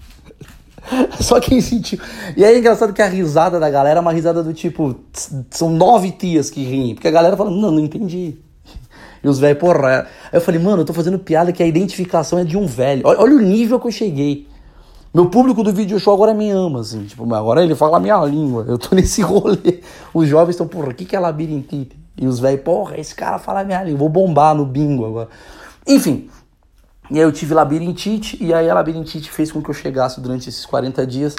Só quem sentiu. E aí é engraçado que a risada da galera é uma risada do tipo... São nove tias que riem. Porque a galera fala, não, não entendi. E os velhos, porra... Aí eu falei, mano, eu tô fazendo piada que a identificação é de um velho. Olha, olha o nível que eu cheguei. Meu público do video show agora me ama, assim. Tipo, agora ele fala a minha língua. Eu tô nesse rolê. Os jovens estão, porra, o que que é labirintite? E os velhos, porra, esse cara fala a minha língua. Vou bombar no bingo agora. Enfim... E aí eu tive labirintite, e aí a labirintite fez com que eu chegasse durante esses quarenta dias,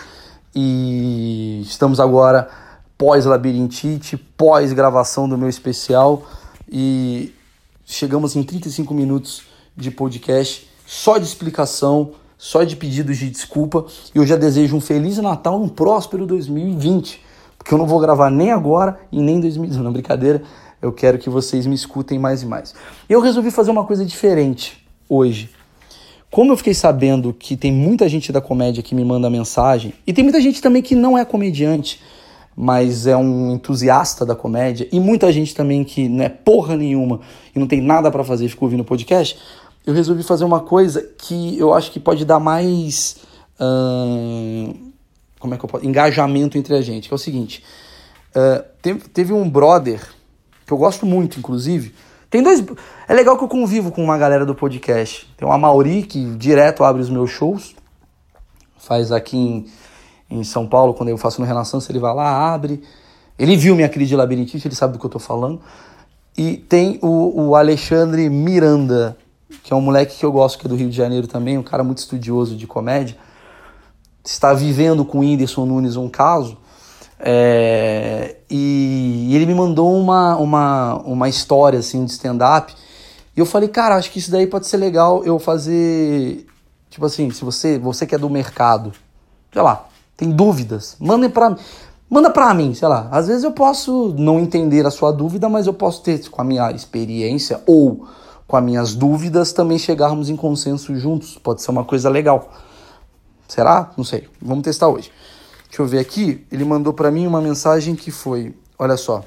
e estamos agora pós-labirintite, pós-gravação do meu especial, e chegamos em trinta e cinco minutos de podcast, só de explicação, só de pedidos de desculpa, e eu já desejo um Feliz Natal e um próspero dois mil e vinte, porque eu não vou gravar nem agora e nem em dois mil e dezenove, não, brincadeira, eu quero que vocês me escutem mais e mais. Eu resolvi fazer uma coisa diferente hoje. Como eu fiquei sabendo que tem muita gente da comédia que me manda mensagem, e tem muita gente também que não é comediante, mas é um entusiasta da comédia, e muita gente também que não é porra nenhuma e não tem nada pra fazer e fica ouvindo podcast, eu resolvi fazer uma coisa que eu acho que pode dar mais hum, como é que eu posso? engajamento entre a gente, que é o seguinte, uh, teve, teve um brother que eu gosto muito, inclusive, tem dois, é legal que eu convivo com uma galera do podcast, tem o Amauri, que direto abre os meus shows, faz aqui em, em São Paulo, quando eu faço no Renaissance, ele vai lá, abre, ele viu minha crise de labirintite, ele sabe do que eu tô falando, e tem o, o Alexandre Miranda, que é um moleque que eu gosto, que é do Rio de Janeiro também, um cara muito estudioso de comédia, está vivendo com o Whindersson Nunes um caso, é, e, e ele me mandou uma, uma, uma história assim, de stand-up, e eu falei, cara, acho que isso daí pode ser legal eu fazer, tipo assim, se você, você que é do mercado, sei lá, tem dúvidas, mandem pra mim. Manda pra mim, sei lá, às vezes eu posso não entender a sua dúvida, mas eu posso ter, com a minha experiência ou com as minhas dúvidas, também chegarmos em consenso juntos. Pode ser uma coisa legal. Será? Não sei. Vamos testar hoje. Deixa eu ver aqui. Ele mandou pra mim uma mensagem que foi, olha só.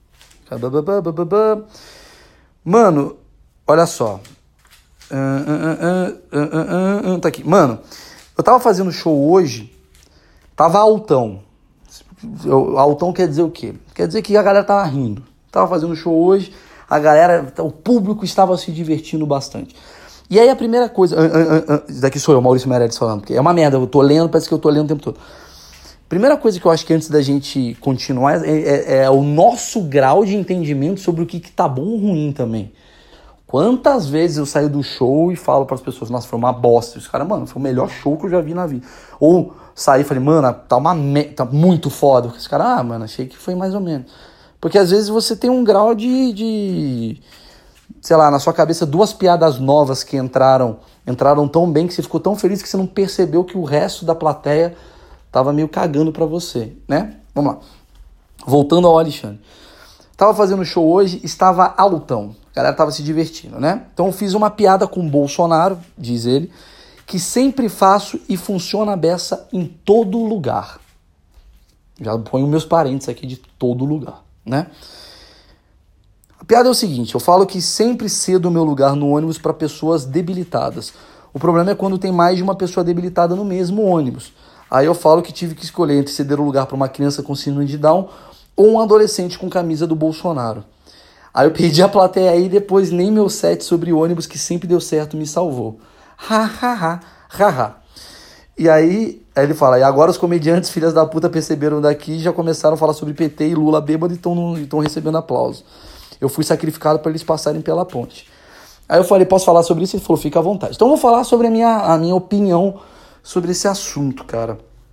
Mano, olha só. Tá aqui. Mano, eu tava fazendo show hoje, tava altão. Altão quer dizer o quê? Quer dizer que a galera tava rindo. Tava fazendo show hoje, a galera, o público estava se divertindo bastante. E aí a primeira coisa... Uh, uh, uh, uh, daqui sou eu, Maurício Meirelles falando, porque é uma merda, eu tô lendo, parece que eu tô lendo o tempo todo. Primeira coisa que eu acho que antes da gente continuar é, é, é o nosso grau de entendimento sobre o que, que tá bom ou ruim também. Quantas vezes eu saio do show e falo pras pessoas, nossa, foi uma bosta. E os caras, mano, foi o melhor show que eu já vi na vida. Ou saí e falei, mano, tá, uma me... tá muito foda. Os caras, ah, mano, achei que foi mais ou menos. Porque às vezes você tem um grau de, de... sei lá, na sua cabeça, duas piadas novas que entraram, entraram tão bem que você ficou tão feliz que você não percebeu que o resto da plateia tava meio cagando pra você, né? Vamos lá. Voltando ao Alexandre. Tava fazendo show hoje, estava altão. A galera tava se divertindo, né? Então eu fiz uma piada com o Bolsonaro, diz ele, que sempre faço e funciona a beça em todo lugar. Já ponho meus parentes aqui de todo lugar, né? A piada é o seguinte, eu falo que sempre cedo o meu lugar no ônibus para pessoas debilitadas. O problema é quando tem mais de uma pessoa debilitada no mesmo ônibus. Aí eu falo que tive que escolher entre ceder o lugar para uma criança com síndrome de Down ou um adolescente com camisa do Bolsonaro. Aí eu perdi a plateia aí e depois nem meu set sobre ônibus que sempre deu certo me salvou. Ha, ha, ha, ha, ha. E aí, aí ele fala, e agora os comediantes filhas da puta perceberam daqui e já começaram a falar sobre P T e Lula bêbado e estão recebendo aplauso. Eu fui sacrificado para eles passarem pela ponte. Aí eu falei, posso falar sobre isso? Ele falou, fica à vontade. Então eu vou falar sobre a minha, a minha opinião sobre esse assunto, cara.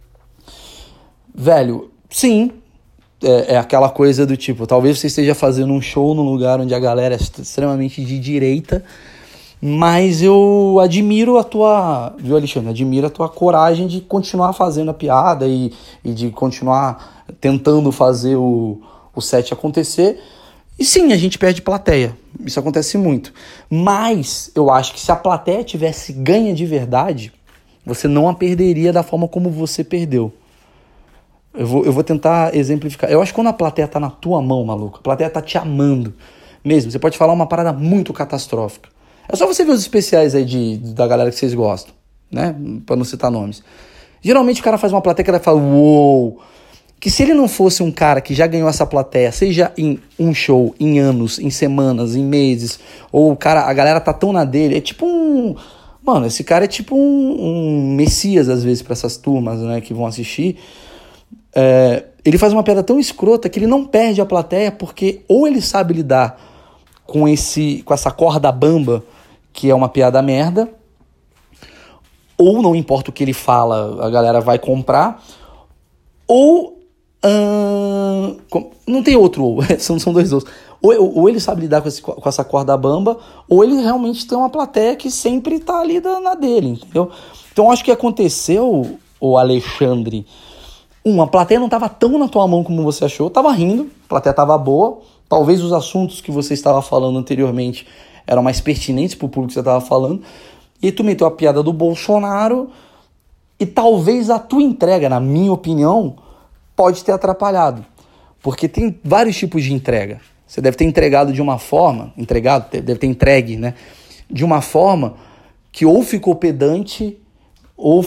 Velho, sim, é, é aquela coisa do tipo, talvez você esteja fazendo um show num lugar onde a galera é extremamente de direita, mas eu admiro a tua, viu, Alexandre? Admiro a tua coragem de continuar fazendo a piada e, e de continuar tentando fazer o, o set acontecer. E sim, a gente perde plateia. Isso acontece muito. Mas eu acho que se a plateia tivesse ganha de verdade, você não a perderia da forma como você perdeu. Eu vou, eu vou tentar exemplificar. Eu acho que quando a plateia tá na tua mão, maluco, a plateia tá te amando mesmo. Você pode falar uma parada muito catastrófica. É só você ver os especiais aí de, da galera que vocês gostam, né? Pra não citar nomes. Geralmente o cara faz uma plateia que ela fala, uou. Que se ele não fosse um cara que já ganhou essa plateia, seja em um show, em anos, em semanas, em meses, ou o cara, a galera tá tão na dele, é tipo um... Mano, esse cara é tipo um, um messias, às vezes, pra essas turmas, né, que vão assistir. É, ele faz uma piada tão escrota que ele não perde a plateia, porque ou ele sabe lidar com, esse, com essa corda bamba, que é uma piada merda, ou não importa o que ele fala, a galera vai comprar, ou... Hum, não tem outro ou, são, são dois outros. Ou, ou ele sabe lidar com, esse, com essa corda bamba, ou ele realmente tem uma plateia que sempre tá ali na dele, entendeu? Então acho que aconteceu, o Alexandre, um, a plateia não tava tão na tua mão como você achou, tava rindo, a plateia tava boa, talvez os assuntos que você estava falando anteriormente eram mais pertinentes pro público que você estava falando, e tu meteu a piada do Bolsonaro, e talvez a tua entrega, na minha opinião, pode ter atrapalhado, porque tem vários tipos de entrega. Você deve ter entregado de uma forma, entregado, deve ter entregue, né, de uma forma que ou ficou pedante, ou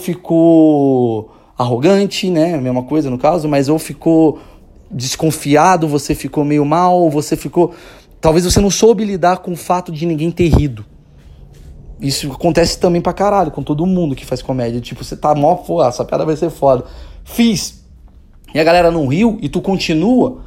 ficou arrogante, né? A mesma coisa no caso, mas ou ficou desconfiado, você ficou meio mal, ou você ficou... Talvez você não soube lidar com o fato de ninguém ter rido. Isso acontece também pra caralho, com todo mundo que faz comédia. Tipo, você tá mó, pô, essa piada vai ser foda. Fiz. E a galera não riu, e tu continua.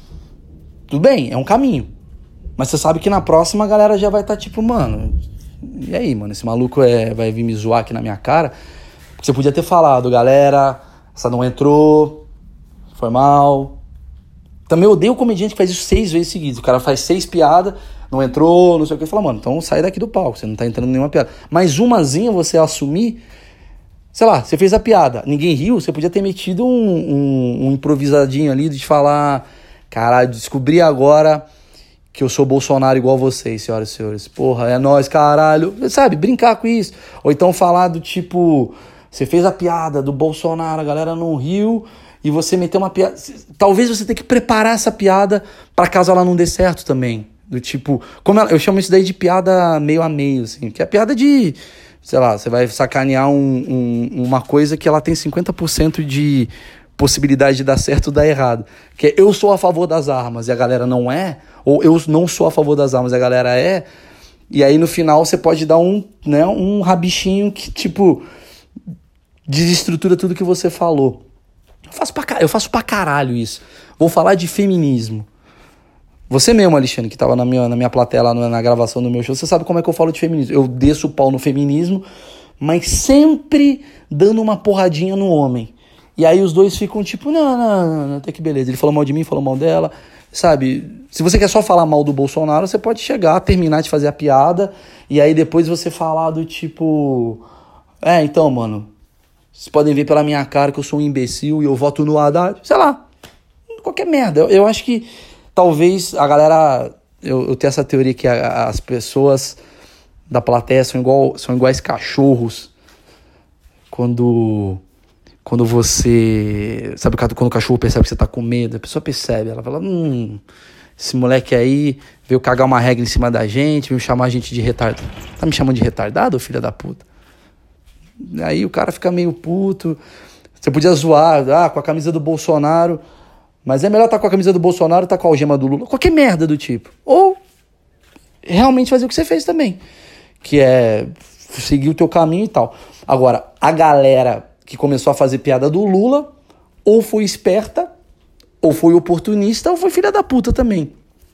Tudo bem, é um caminho. Mas você sabe que na próxima a galera já vai estar tá, tipo, mano... E aí, mano, esse maluco é, vai vir me zoar aqui na minha cara? Porque você podia ter falado, galera, essa não entrou, foi mal. Também eu odeio o comediante que faz isso seis vezes seguidas. O cara faz seis piadas, não entrou, não sei o que. Fala, mano, então sai daqui do palco, você não tá entrando em nenhuma piada. Mas umazinha você assumir, sei lá, você fez a piada, ninguém riu, você podia ter metido um, um, um improvisadinho ali de falar, caralho, descobri agora que eu sou Bolsonaro igual vocês, senhoras e senhores. Porra, é nóis, caralho. Sabe, brincar com isso. Ou então falar do tipo, você fez a piada do Bolsonaro, a galera não riu, e você meteu uma piada... Talvez você tenha que preparar essa piada pra caso ela não dê certo também. Do tipo... como ela, eu chamo isso daí de piada meio a meio, assim. Que é piada de... sei lá, você vai sacanear um, um, uma coisa que ela tem cinquenta por cento de possibilidade de dar certo ou dar errado. Que é, eu sou a favor das armas e a galera não é, ou eu não sou a favor das armas e a galera é, e aí no final você pode dar um, né, um rabichinho que, tipo, desestrutura tudo que você falou. Eu faço pra, eu faço pra caralho isso. Vou falar de feminismo. Você mesmo, Alexandre, que tava na minha, na minha plateia lá na gravação do meu show, você sabe como é que eu falo de feminismo. Eu desço o pau no feminismo, mas sempre dando uma porradinha no homem. E aí os dois ficam tipo, não, não, não, até que beleza. Ele falou mal de mim, falou mal dela. Sabe, se você quer só falar mal do Bolsonaro, você pode chegar, terminar de fazer a piada, e aí depois você falar do tipo... É, então, mano, vocês podem ver pela minha cara que eu sou um imbecil e eu voto no Haddad. Sei lá, qualquer merda. Eu, eu acho que talvez a galera... Eu, eu tenho essa teoria que a, as pessoas da plateia são, igual, são iguais cachorros. Quando... Quando você... Sabe quando o cachorro percebe que você tá com medo? A pessoa percebe, ela fala... Hum, esse moleque aí veio cagar uma regra em cima da gente, veio chamar a gente de retardado. Tá me chamando de retardado, filha da puta? Aí o cara fica meio puto. Você podia zoar, ah, com a camisa do Bolsonaro. Mas é melhor estar tá com a camisa do Bolsonaro ou tá com a algema do Lula. Qualquer merda do tipo. Ou realmente fazer o que você fez também. Que é seguir o teu caminho e tal. Agora, a galera... que começou a fazer piada do Lula, ou foi esperta, ou foi oportunista, ou foi filha da puta também.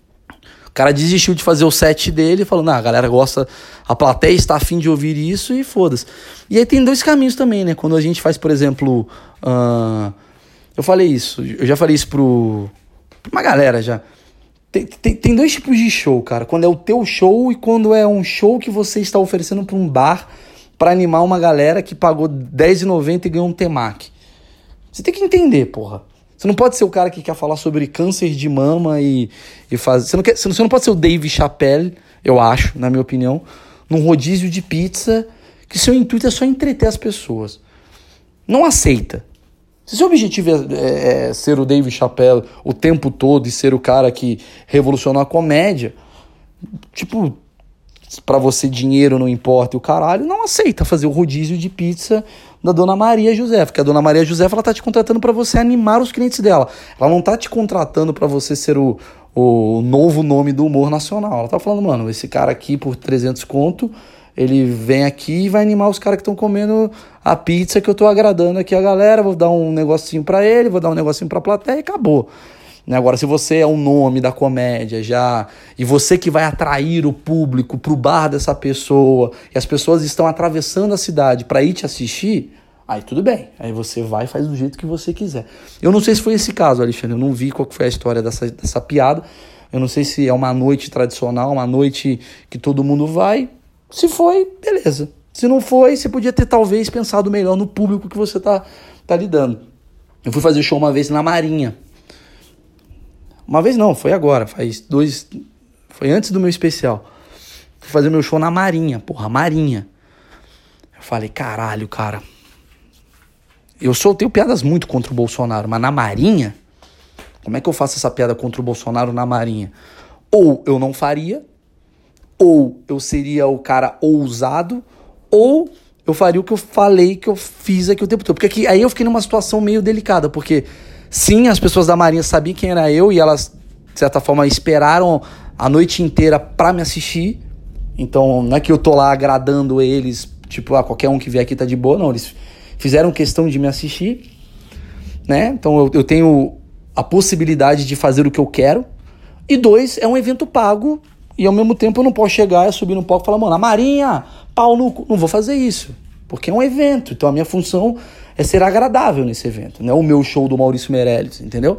O cara desistiu de fazer o set dele, falou, não, a galera gosta, a plateia está afim de ouvir isso, e foda-se. E aí tem dois caminhos também, né? Quando a gente faz, por exemplo, uh, eu falei isso, eu já falei isso pro, pra uma galera já. Tem, tem, tem dois tipos de show, cara. Quando é o teu show e quando é um show que você está oferecendo para um bar pra animar uma galera que pagou dez reais e noventa centavos e ganhou um temaki. Você tem que entender, porra. Você não pode ser o cara que quer falar sobre câncer de mama e, e fazer... Você não, quer, você não pode ser o Dave Chappelle, eu acho, na minha opinião, num rodízio de pizza, que seu intuito é só entreter as pessoas. Não aceita. Se seu objetivo é, é, é ser o Dave Chappelle o tempo todo e ser o cara que revolucionou a comédia, tipo... pra você dinheiro não importa e o caralho, não aceita fazer o rodízio de pizza da Dona Maria Josefa, porque a Dona Maria Josefa, ela tá te contratando pra você animar os clientes dela, ela não tá te contratando pra você ser o, o novo nome do humor nacional, ela tá falando, mano, esse cara aqui por trezentos conto, ele vem aqui e vai animar os caras que estão comendo a pizza que eu tô agradando aqui a galera, vou dar um negocinho pra ele, vou dar um negocinho pra plateia e acabou. Agora, se você é um nome da comédia já, e você que vai atrair o público pro bar dessa pessoa, e as pessoas estão atravessando a cidade para ir te assistir, aí tudo bem. Aí você vai e faz do jeito que você quiser. Eu não sei se foi esse caso, Alexandre, eu não vi qual foi a história dessa, dessa piada, eu não sei se é uma noite tradicional, uma noite que todo mundo vai. Se foi, beleza. Se não foi, você podia ter talvez pensado melhor no público que você tá, tá lidando. Eu fui fazer show uma vez na Marinha. Uma vez não, foi agora, faz dois... Foi antes do meu especial. Fui fazer meu show na Marinha, porra, Marinha. Eu falei, caralho, cara. Eu soltei piadas muito contra o Bolsonaro, mas na Marinha? Como é que eu faço essa piada contra o Bolsonaro na Marinha? Ou eu não faria, ou eu seria o cara ousado, ou eu faria o que eu falei que eu fiz aqui o tempo todo. Porque aqui, aí eu fiquei numa situação meio delicada, porque sim, as pessoas da Marinha sabiam quem era eu e elas, de certa forma, esperaram a noite inteira pra me assistir. Então, não é que eu tô lá agradando eles, tipo, ah, qualquer um que vier aqui tá de boa, não. Eles fizeram questão de me assistir, né? Então, eu, eu tenho a possibilidade de fazer o que eu quero. E dois, é um evento pago e, ao mesmo tempo, eu não posso chegar e subir no palco e falar, mano, a Marinha, pau no cu. Não vou fazer isso, porque é um evento. Então, a minha função é ser agradável nesse evento, não é o meu show do Maurício Meirelles, entendeu?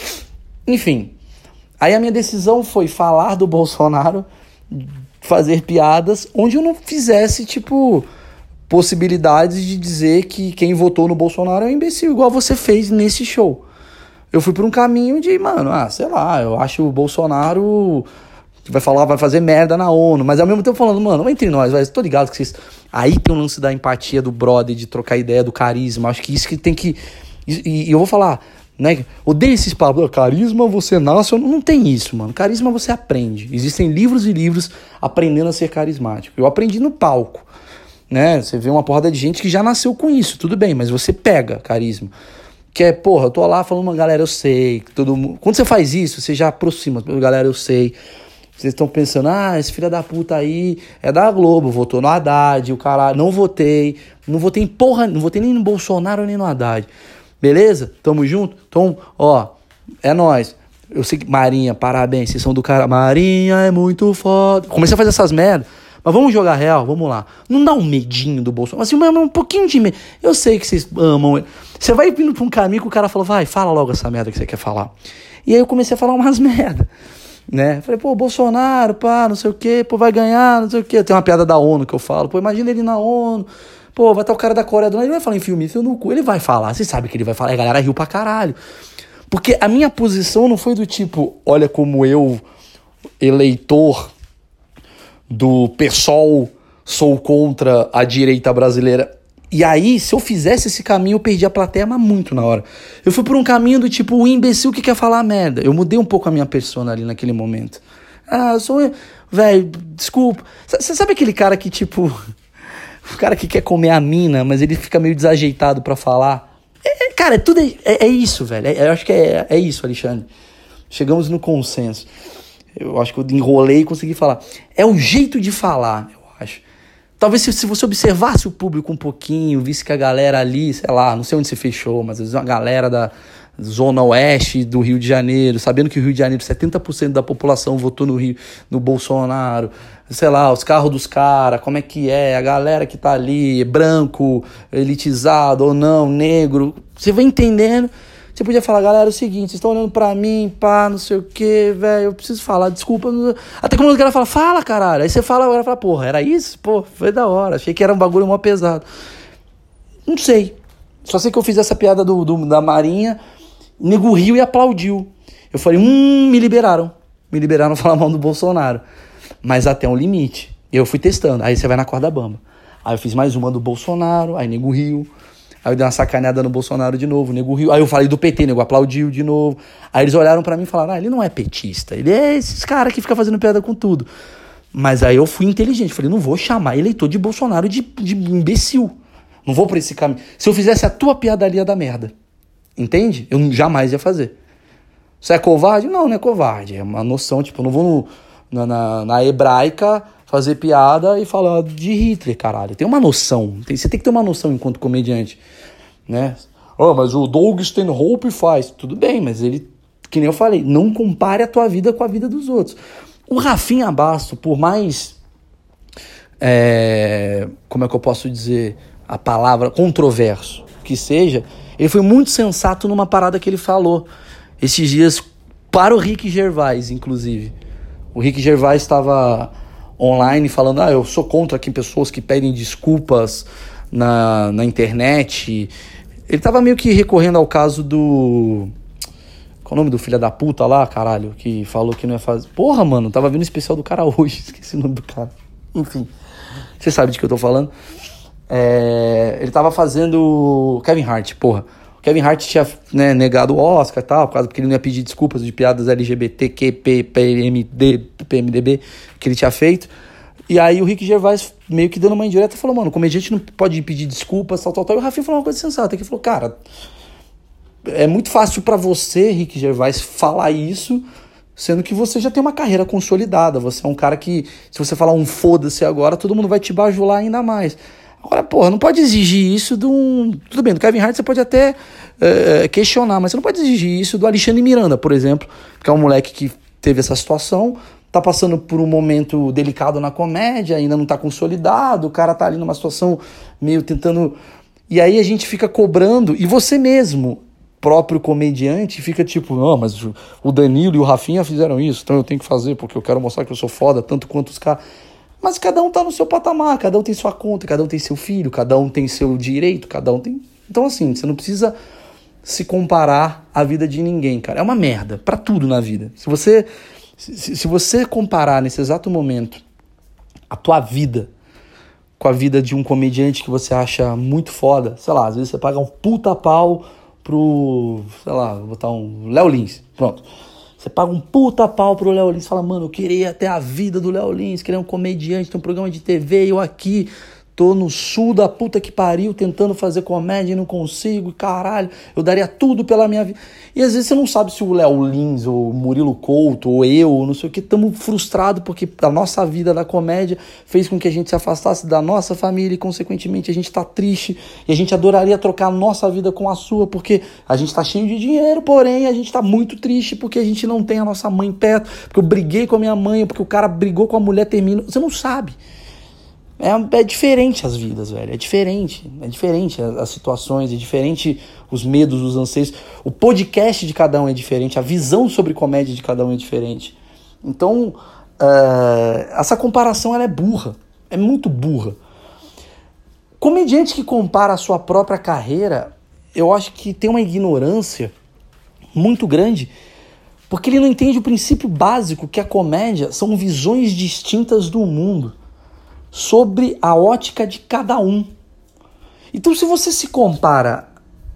Enfim, aí a minha decisão foi falar do Bolsonaro, fazer piadas onde eu não fizesse, tipo, possibilidades de dizer que quem votou no Bolsonaro é um imbecil, igual você fez nesse show. Eu fui por um caminho de, mano, ah, sei lá, eu acho o Bolsonaro vai falar, vai fazer merda na ONU, mas ao mesmo tempo falando, mano, entre nós, vai, tô ligado que vocês... Aí tem um lance da empatia do brother, de trocar ideia, do carisma, acho que isso que tem que... E, e eu vou falar, né, odeio esses papos, carisma você nasce, não tem isso, mano, carisma você aprende, existem livros e livros aprendendo a ser carismático, eu aprendi no palco, né, você vê uma porrada de gente que já nasceu com isso, tudo bem, mas você pega carisma, que é, porra, eu tô lá falando, galera, eu sei, todo mundo... Quando você faz isso, você já aproxima, galera, eu sei... Vocês estão pensando, ah, esse filho da puta aí é da Globo, votou no Haddad, o cara, não votei, não votei em porra, não votei nem no Bolsonaro nem no Haddad. Beleza? Tamo junto? Então, ó, é nóis. Eu sei que, Marinha, parabéns, vocês são do cara, Marinha é muito foda. Comecei a fazer essas merdas, mas vamos jogar real, vamos lá. Não dá um medinho do Bolsonaro, assim, mas um pouquinho de medo. Eu sei que vocês amam ele. Você vai vindo pra um caminho que o cara falou, vai, fala logo essa merda que você quer falar. E aí eu comecei a falar umas merda. Né? Falei, pô, Bolsonaro, pá, não sei o que, pô, vai ganhar, não sei o que. Tem uma piada da ONU que eu falo, pô, imagina ele na ONU, pô, vai estar o cara da Coreia do Norte, ele vai falar em filme, isso no cu, ele vai falar, você sabe que ele vai falar, e a galera riu pra caralho. Porque a minha posição não foi do tipo, olha como eu, eleitor do PSOL, sou contra a direita brasileira. E aí, se eu fizesse esse caminho, eu perdi a plateia, mas muito na hora. Eu fui por um caminho do tipo, o imbecil que quer falar merda. Eu mudei um pouco a minha persona ali naquele momento. Ah, eu sou... Velho, desculpa. Você sabe aquele cara que, tipo... O cara que quer comer a mina, mas ele fica meio desajeitado pra falar? É, cara, é tudo... É, é isso, velho. É, eu acho que é, é isso, Alexandre. Chegamos no consenso. Eu acho que eu enrolei e consegui falar. É o jeito de falar, eu acho. Talvez se, se você observasse o público um pouquinho, visse que a galera ali, sei lá, não sei onde você fechou, mas às vezes uma galera da zona oeste do Rio de Janeiro, sabendo que o Rio de Janeiro, setenta por cento da população votou no Rio, no Bolsonaro, sei lá, os carros dos caras, como é que é, a galera que tá ali, branco, elitizado ou não, negro, você vai entendendo. Você podia falar, galera, é o seguinte, vocês estão olhando pra mim, pá, não sei o que, velho, eu preciso falar, desculpa. Não... Até quando o cara fala, fala, caralho. Aí você fala, o cara fala, porra, era isso? Pô, foi da hora, achei que era um bagulho mó pesado. Não sei. Só sei que eu fiz essa piada do, do, da Marinha, nego riu e aplaudiu. Eu falei, hum, me liberaram. Me liberaram falar mal do Bolsonaro. Mas até um limite. Eu fui testando. Aí você vai na corda bamba. Aí eu fiz mais uma do Bolsonaro, aí nego riu. Aí eu dei uma sacaneada no Bolsonaro de novo, o nego riu. Aí eu falei do P T, o nego aplaudiu de novo. Aí eles olharam pra mim e falaram, ah, ele não é petista, ele é esses caras que ficam fazendo piada com tudo. Mas aí eu fui inteligente, falei, não vou chamar eleitor de Bolsonaro de, de imbecil. Não vou por esse caminho. Se eu fizesse a tua piada ali ia dar merda. Entende? Eu jamais ia fazer. Você é covarde? Não, não é covarde. É uma noção, tipo, eu não vou no, na, na, na hebraica... fazer piada e falar de Hitler, caralho. Tem uma noção. Tem, você tem que ter uma noção enquanto comediante, né? Ah, mas o Doug Stanhope faz. Tudo bem, mas ele, que nem eu falei, não compare a tua vida com a vida dos outros. O Rafinha Basto, por mais... É, como é que eu posso dizer a palavra? Controverso que seja, ele foi muito sensato numa parada que ele falou esses dias para o Rick Gervais, inclusive. O Rick Gervais estava... online falando, ah, eu sou contra aqui pessoas que pedem desculpas na, na internet. Ele tava meio que recorrendo ao caso do... Qual é o nome do filho da puta lá, caralho? Que falou que não ia fazer... Porra, mano, tava vendo o especial do cara hoje, esqueci o nome do cara. Enfim, você sabe de que eu tô falando. É... Ele tava fazendo Kevin Hart, porra. O Kevin Hart tinha, né, negado o Oscar e tal, por causa porque ele não ia pedir desculpas de piadas L G B T Q P, P M D, P M D B que ele tinha feito. E aí o Rick Gervais, meio que dando uma indireta, falou, mano, o comediante não pode pedir desculpas, tal, tal, tal. E o Rafinha falou uma coisa sensata, que falou, cara, é muito fácil pra você, Rick Gervais, falar isso, sendo que você já tem uma carreira consolidada. Você é um cara que, se você falar um foda-se agora, todo mundo vai te bajular ainda mais. Agora, porra, não pode exigir isso de um... Tudo bem, do Kevin Hart você pode até é, questionar, mas você não pode exigir isso do Alexandre Miranda, por exemplo, que é um moleque que teve essa situação, tá passando por um momento delicado na comédia, ainda não tá consolidado, o cara tá ali numa situação meio tentando... E aí a gente fica cobrando, e você mesmo, próprio comediante, fica tipo, não, mas o Danilo e o Rafinha fizeram isso, então eu tenho que fazer, porque eu quero mostrar que eu sou foda, tanto quanto os caras... Mas cada um tá no seu patamar, cada um tem sua conta, cada um tem seu filho, cada um tem seu direito, cada um tem... Então assim, você não precisa se comparar à vida de ninguém, cara. É uma merda, pra tudo na vida. Se você... Se, se você comparar nesse exato momento a tua vida com a vida de um comediante que você acha muito foda, sei lá, às vezes você paga um puta pau pro, sei lá, vou botar um Léo Lins, pronto. Você paga um puta pau pro Léo Lins e fala, mano, eu queria ter a vida do Léo Lins, queria um comediante, ter um programa de T V, eu aqui... Tô no sul da puta que pariu, tentando fazer comédia e não consigo, caralho, eu daria tudo pela minha vida. E às vezes você não sabe se o Léo Lins, ou o Murilo Couto, ou eu, ou não sei o que, estamos frustrados porque a nossa vida da comédia fez com que a gente se afastasse da nossa família e, consequentemente, a gente tá triste e a gente adoraria trocar a nossa vida com a sua porque a gente tá cheio de dinheiro, porém a gente tá muito triste porque a gente não tem a nossa mãe perto, porque eu briguei com a minha mãe, porque o cara brigou com a mulher, termina. Você não sabe. É, é diferente as vidas, velho, é diferente, é diferente as, as situações, é diferente os medos, os anseios, o podcast de cada um é diferente, a visão sobre comédia de cada um é diferente. Então, uh, essa comparação ela é burra, é muito burra. Comediante que compara a sua própria carreira, eu acho que tem uma ignorância muito grande, porque ele não entende o princípio básico que a comédia são visões distintas do mundo, sobre a ótica de cada um. Então, se você se compara,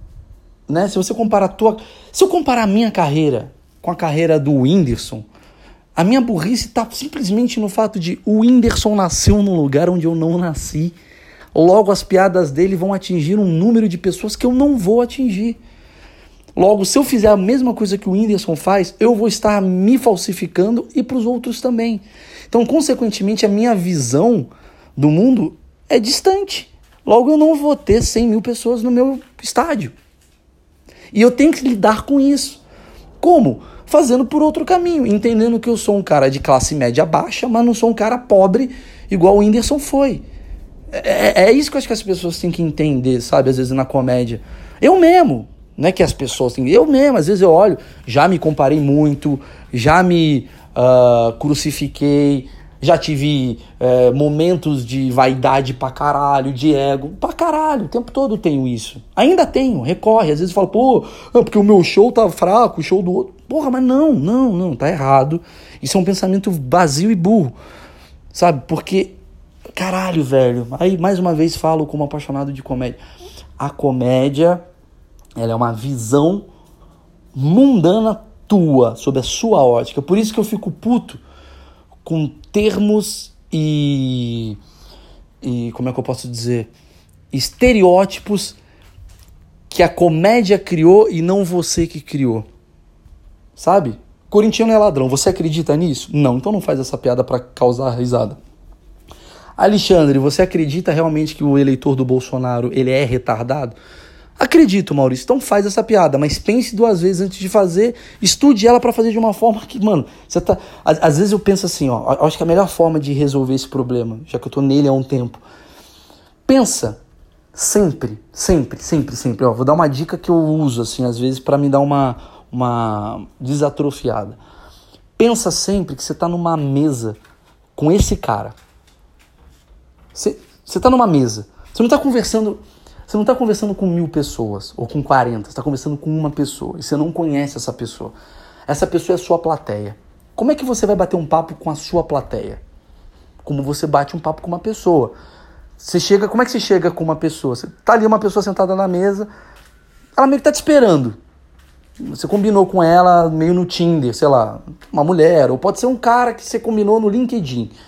né? Se você compara a tua... Se eu comparar a minha carreira com a carreira do Whindersson, a minha burrice está simplesmente no fato de o Whindersson nasceu num lugar onde eu não nasci. Logo, as piadas dele vão atingir um número de pessoas que eu não vou atingir. Logo, se eu fizer a mesma coisa que o Whindersson faz, eu vou estar me falsificando e para os outros também. Então, consequentemente, a minha visão do mundo é distante. Logo, eu não vou ter cem mil pessoas no meu estádio. E eu tenho que lidar com isso. Como? Fazendo por outro caminho, entendendo que eu sou um cara de classe média baixa, mas não sou um cara pobre igual o Whindersson foi. É, é isso que eu acho que as pessoas têm que entender, sabe? Às vezes na comédia. Eu mesmo, não é que as pessoas têm... Eu mesmo, às vezes eu olho, já me comparei muito, já me uh, crucifiquei, já tive é, momentos de vaidade pra caralho, de ego, pra caralho, o tempo todo eu tenho isso. Ainda tenho, recorre, às vezes eu falo, pô, é porque o meu show tá fraco, o show do outro. Porra, mas não, não, não, tá errado. Isso é um pensamento vazio e burro, sabe? Porque, caralho, velho, aí mais uma vez falo como apaixonado de comédia. A comédia, ela é uma visão mundana tua, sobre a sua ótica. Por isso que eu fico puto com termos e, e, como é que eu posso dizer, estereótipos que a comédia criou e não você que criou, sabe? Corintiano é ladrão, você acredita nisso? Não, então não faz essa piada pra causar risada. Alexandre, você acredita realmente que o eleitor do Bolsonaro, ele é retardado? Acredito, Maurício, então faz essa piada, mas pense duas vezes antes de fazer, estude ela pra fazer de uma forma que, mano, você tá... Às, às vezes eu penso assim, ó, eu acho que a melhor forma de resolver esse problema, já que eu tô nele há um tempo, pensa sempre, sempre, sempre, sempre, ó, vou dar uma dica que eu uso, assim, às vezes pra me dar uma, uma desatrofiada. Pensa sempre que você tá numa mesa com esse cara. Você, você tá numa mesa, você não tá conversando... Você não está conversando com mil pessoas, ou com quarenta, você está conversando com uma pessoa, e você não conhece essa pessoa. Essa pessoa é a sua plateia. Como é que você vai bater um papo com a sua plateia? Como você bate um papo com uma pessoa. Você chega, como é que você chega com uma pessoa? Você tá ali uma pessoa sentada na mesa, ela meio que tá te esperando. Você combinou com ela meio no Tinder, sei lá, uma mulher, ou pode ser um cara que você combinou no LinkedIn.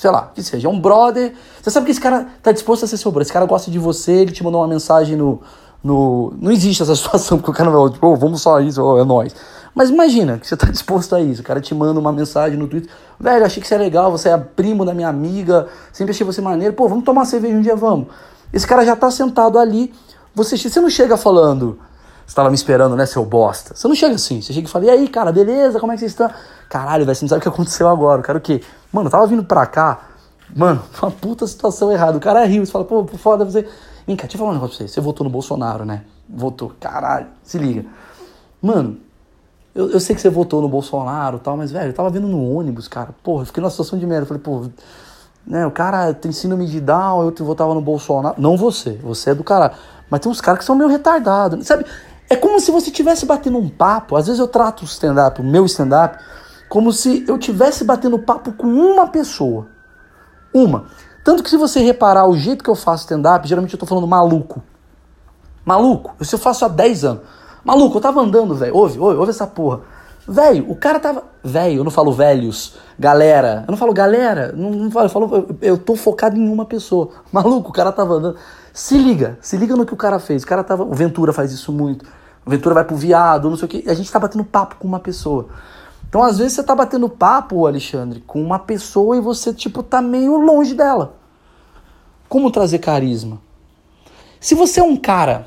sei lá, que seja, é um brother, você sabe que esse cara tá disposto a ser seu brother, esse cara gosta de você, ele te mandou uma mensagem no... no não existe essa situação, porque o cara não vai, tipo, oh, vamos só isso, oh, é nóis. Mas imagina que você tá disposto a isso, o cara te manda uma mensagem no Twitter, velho, achei que você é legal, você é primo da minha amiga, sempre achei você maneiro, pô, vamos tomar uma cerveja um dia, vamos. Esse cara já tá sentado ali, você, você não chega falando, você tava me esperando, né, seu bosta. Você não chega assim, você chega e fala, e aí, cara, beleza, como é que vocês estão? Caralho, velho, você não sabe o que aconteceu agora, o cara o quê? Mano, eu tava vindo pra cá, mano, uma puta situação errada, o cara riu, você fala, pô, foda você... Vem cá, deixa eu falar um negócio pra você, você votou no Bolsonaro, né? Votou, caralho, se liga. Mano, eu, eu sei que você votou no Bolsonaro e tal, mas, velho, eu tava vindo no ônibus, cara, porra, eu fiquei numa situação de merda, eu falei, pô, né, o cara tem síndrome de Down, eu votava no Bolsonaro, não você, você é do caralho, mas tem uns caras que são meio retardados, sabe? É como se você estivesse batendo um papo, às vezes eu trato o stand-up, o meu stand-up, como se eu estivesse batendo papo com uma pessoa, uma. Tanto que se você reparar o jeito que eu faço stand-up, geralmente eu tô falando maluco. Maluco, isso eu faço há dez anos. Maluco, eu tava andando, velho, ouve, ouve, ouve essa porra. Velho, o cara tava... Velho, eu não falo velhos, galera. Eu não falo galera, não, não falo, eu, falo eu, eu tô focado em uma pessoa. Maluco, o cara tava andando. Se liga, se liga no que o cara fez. O cara tava... O Ventura faz isso muito. O Ventura vai pro viado, não sei o quê. A gente tá batendo papo com uma pessoa. Então, às vezes, você tá batendo papo, Alexandre, com uma pessoa e você, tipo, tá meio longe dela. Como trazer carisma? Se você é um cara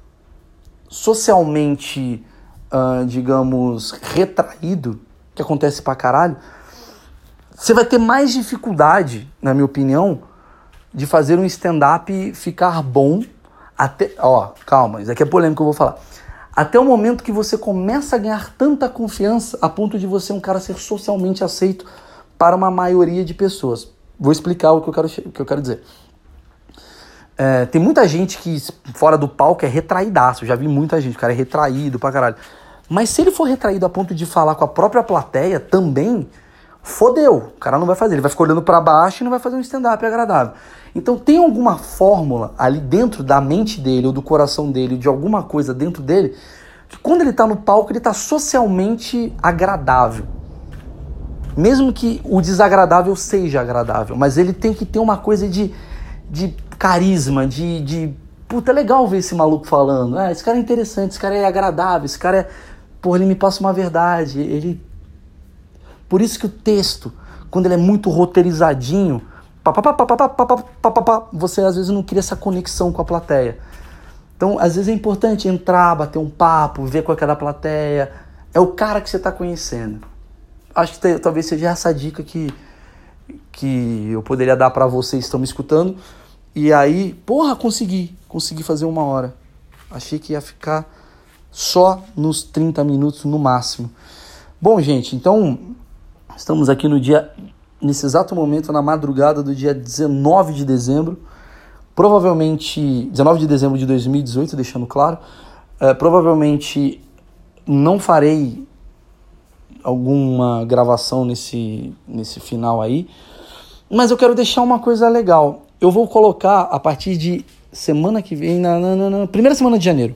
socialmente, uh, digamos, retraído, que acontece pra caralho, você vai ter mais dificuldade, na minha opinião, de fazer um stand-up ficar bom até... Ó, calma, isso aqui é polêmico que eu vou falar. Até o momento que você começa a ganhar tanta confiança a ponto de você, um cara, ser socialmente aceito para uma maioria de pessoas. Vou explicar o que eu quero, o que eu quero dizer. É, tem muita gente que, fora do palco, é retraídaço. Eu já vi muita gente, o cara é retraído pra caralho. Mas se ele for retraído a ponto de falar com a própria plateia, também, fodeu. O cara não vai fazer, ele vai ficar olhando pra baixo e não vai fazer um stand-up agradável. Então tem alguma fórmula ali dentro da mente dele, ou do coração dele, ou de alguma coisa dentro dele, que quando ele tá no palco, ele tá socialmente agradável. Mesmo que o desagradável seja agradável, mas ele tem que ter uma coisa de, de carisma, de, de... Puta, é legal ver esse maluco falando. Ah, esse cara é interessante, esse cara é agradável, esse cara é... Porra, ele me passa uma verdade, ele... Por isso que o texto, quando ele é muito roteirizadinho, pá, pá, pá, pá, pá, pá, pá, pá, pá, você às vezes não cria essa conexão com a plateia. Então, às vezes é importante entrar, bater um papo, ver qual é da plateia. É o cara que você está conhecendo. Acho que te, talvez seja essa dica que, que eu poderia dar para vocês que estão me escutando. E aí, porra, consegui. Consegui fazer uma hora. Achei que ia ficar só nos trinta minutos no máximo. Bom, gente, então... Estamos aqui no dia, nesse exato momento, na madrugada do dia dezenove de dezembro, provavelmente, dezenove de dezembro de dois mil e dezoito, deixando claro, é, provavelmente não farei alguma gravação nesse, nesse final aí, mas eu quero deixar uma coisa legal. Eu vou colocar, a partir de semana que vem, na, na, na, na primeira semana de janeiro,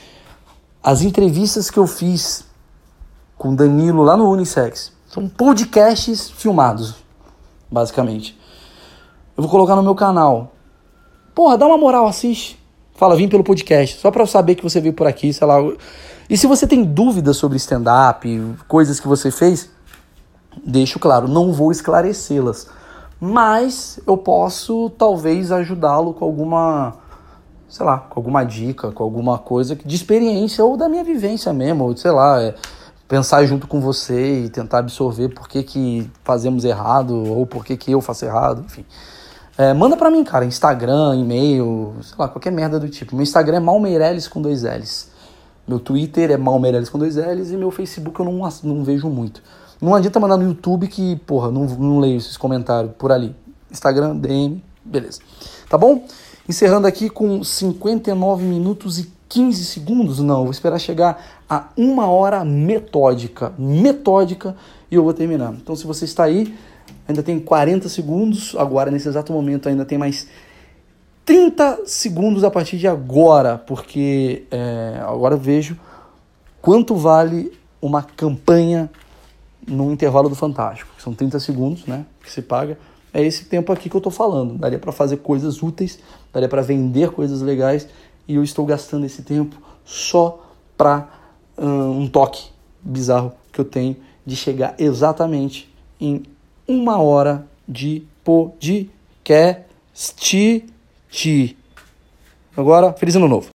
as entrevistas que eu fiz com Danilo lá no Unissex. São podcasts filmados, basicamente. Eu vou colocar no meu canal. Porra, dá uma moral, assiste. Fala, vim pelo podcast, só pra eu saber que você veio por aqui, sei lá. E se você tem dúvidas sobre stand-up, coisas que você fez, deixo claro, não vou esclarecê-las. Mas eu posso, talvez, ajudá-lo com alguma, sei lá, com alguma dica, com alguma coisa de experiência ou da minha vivência mesmo, ou sei lá, é... pensar junto com você e tentar absorver por que, que fazemos errado ou por que, que eu faço errado, enfim. É, manda pra mim, cara, Instagram, e-mail, sei lá, qualquer merda do tipo. Meu Instagram é Malmeireles com dois L's. Meu Twitter é Malmeireles com dois L's e meu Facebook eu não, não vejo muito. Não adianta mandar no YouTube que, porra, não, não leio esses comentários por ali. Instagram, D M, beleza. Tá bom? Encerrando aqui com cinquenta e nove minutos e quinze segundos, não, vou esperar chegar a uma hora metódica, metódica, e eu vou terminar. Então, se você está aí, ainda tem quarenta segundos, agora, nesse exato momento, ainda tem mais trinta segundos a partir de agora, porque é, agora eu vejo quanto vale uma campanha no intervalo do Fantástico, que são trinta segundos, né, que se paga, é esse tempo aqui que eu tô falando. Daria para fazer coisas úteis, daria para vender coisas legais, e eu estou gastando esse tempo só para um, um toque bizarro que eu tenho de chegar exatamente em uma hora de podcast. Agora, feliz ano novo.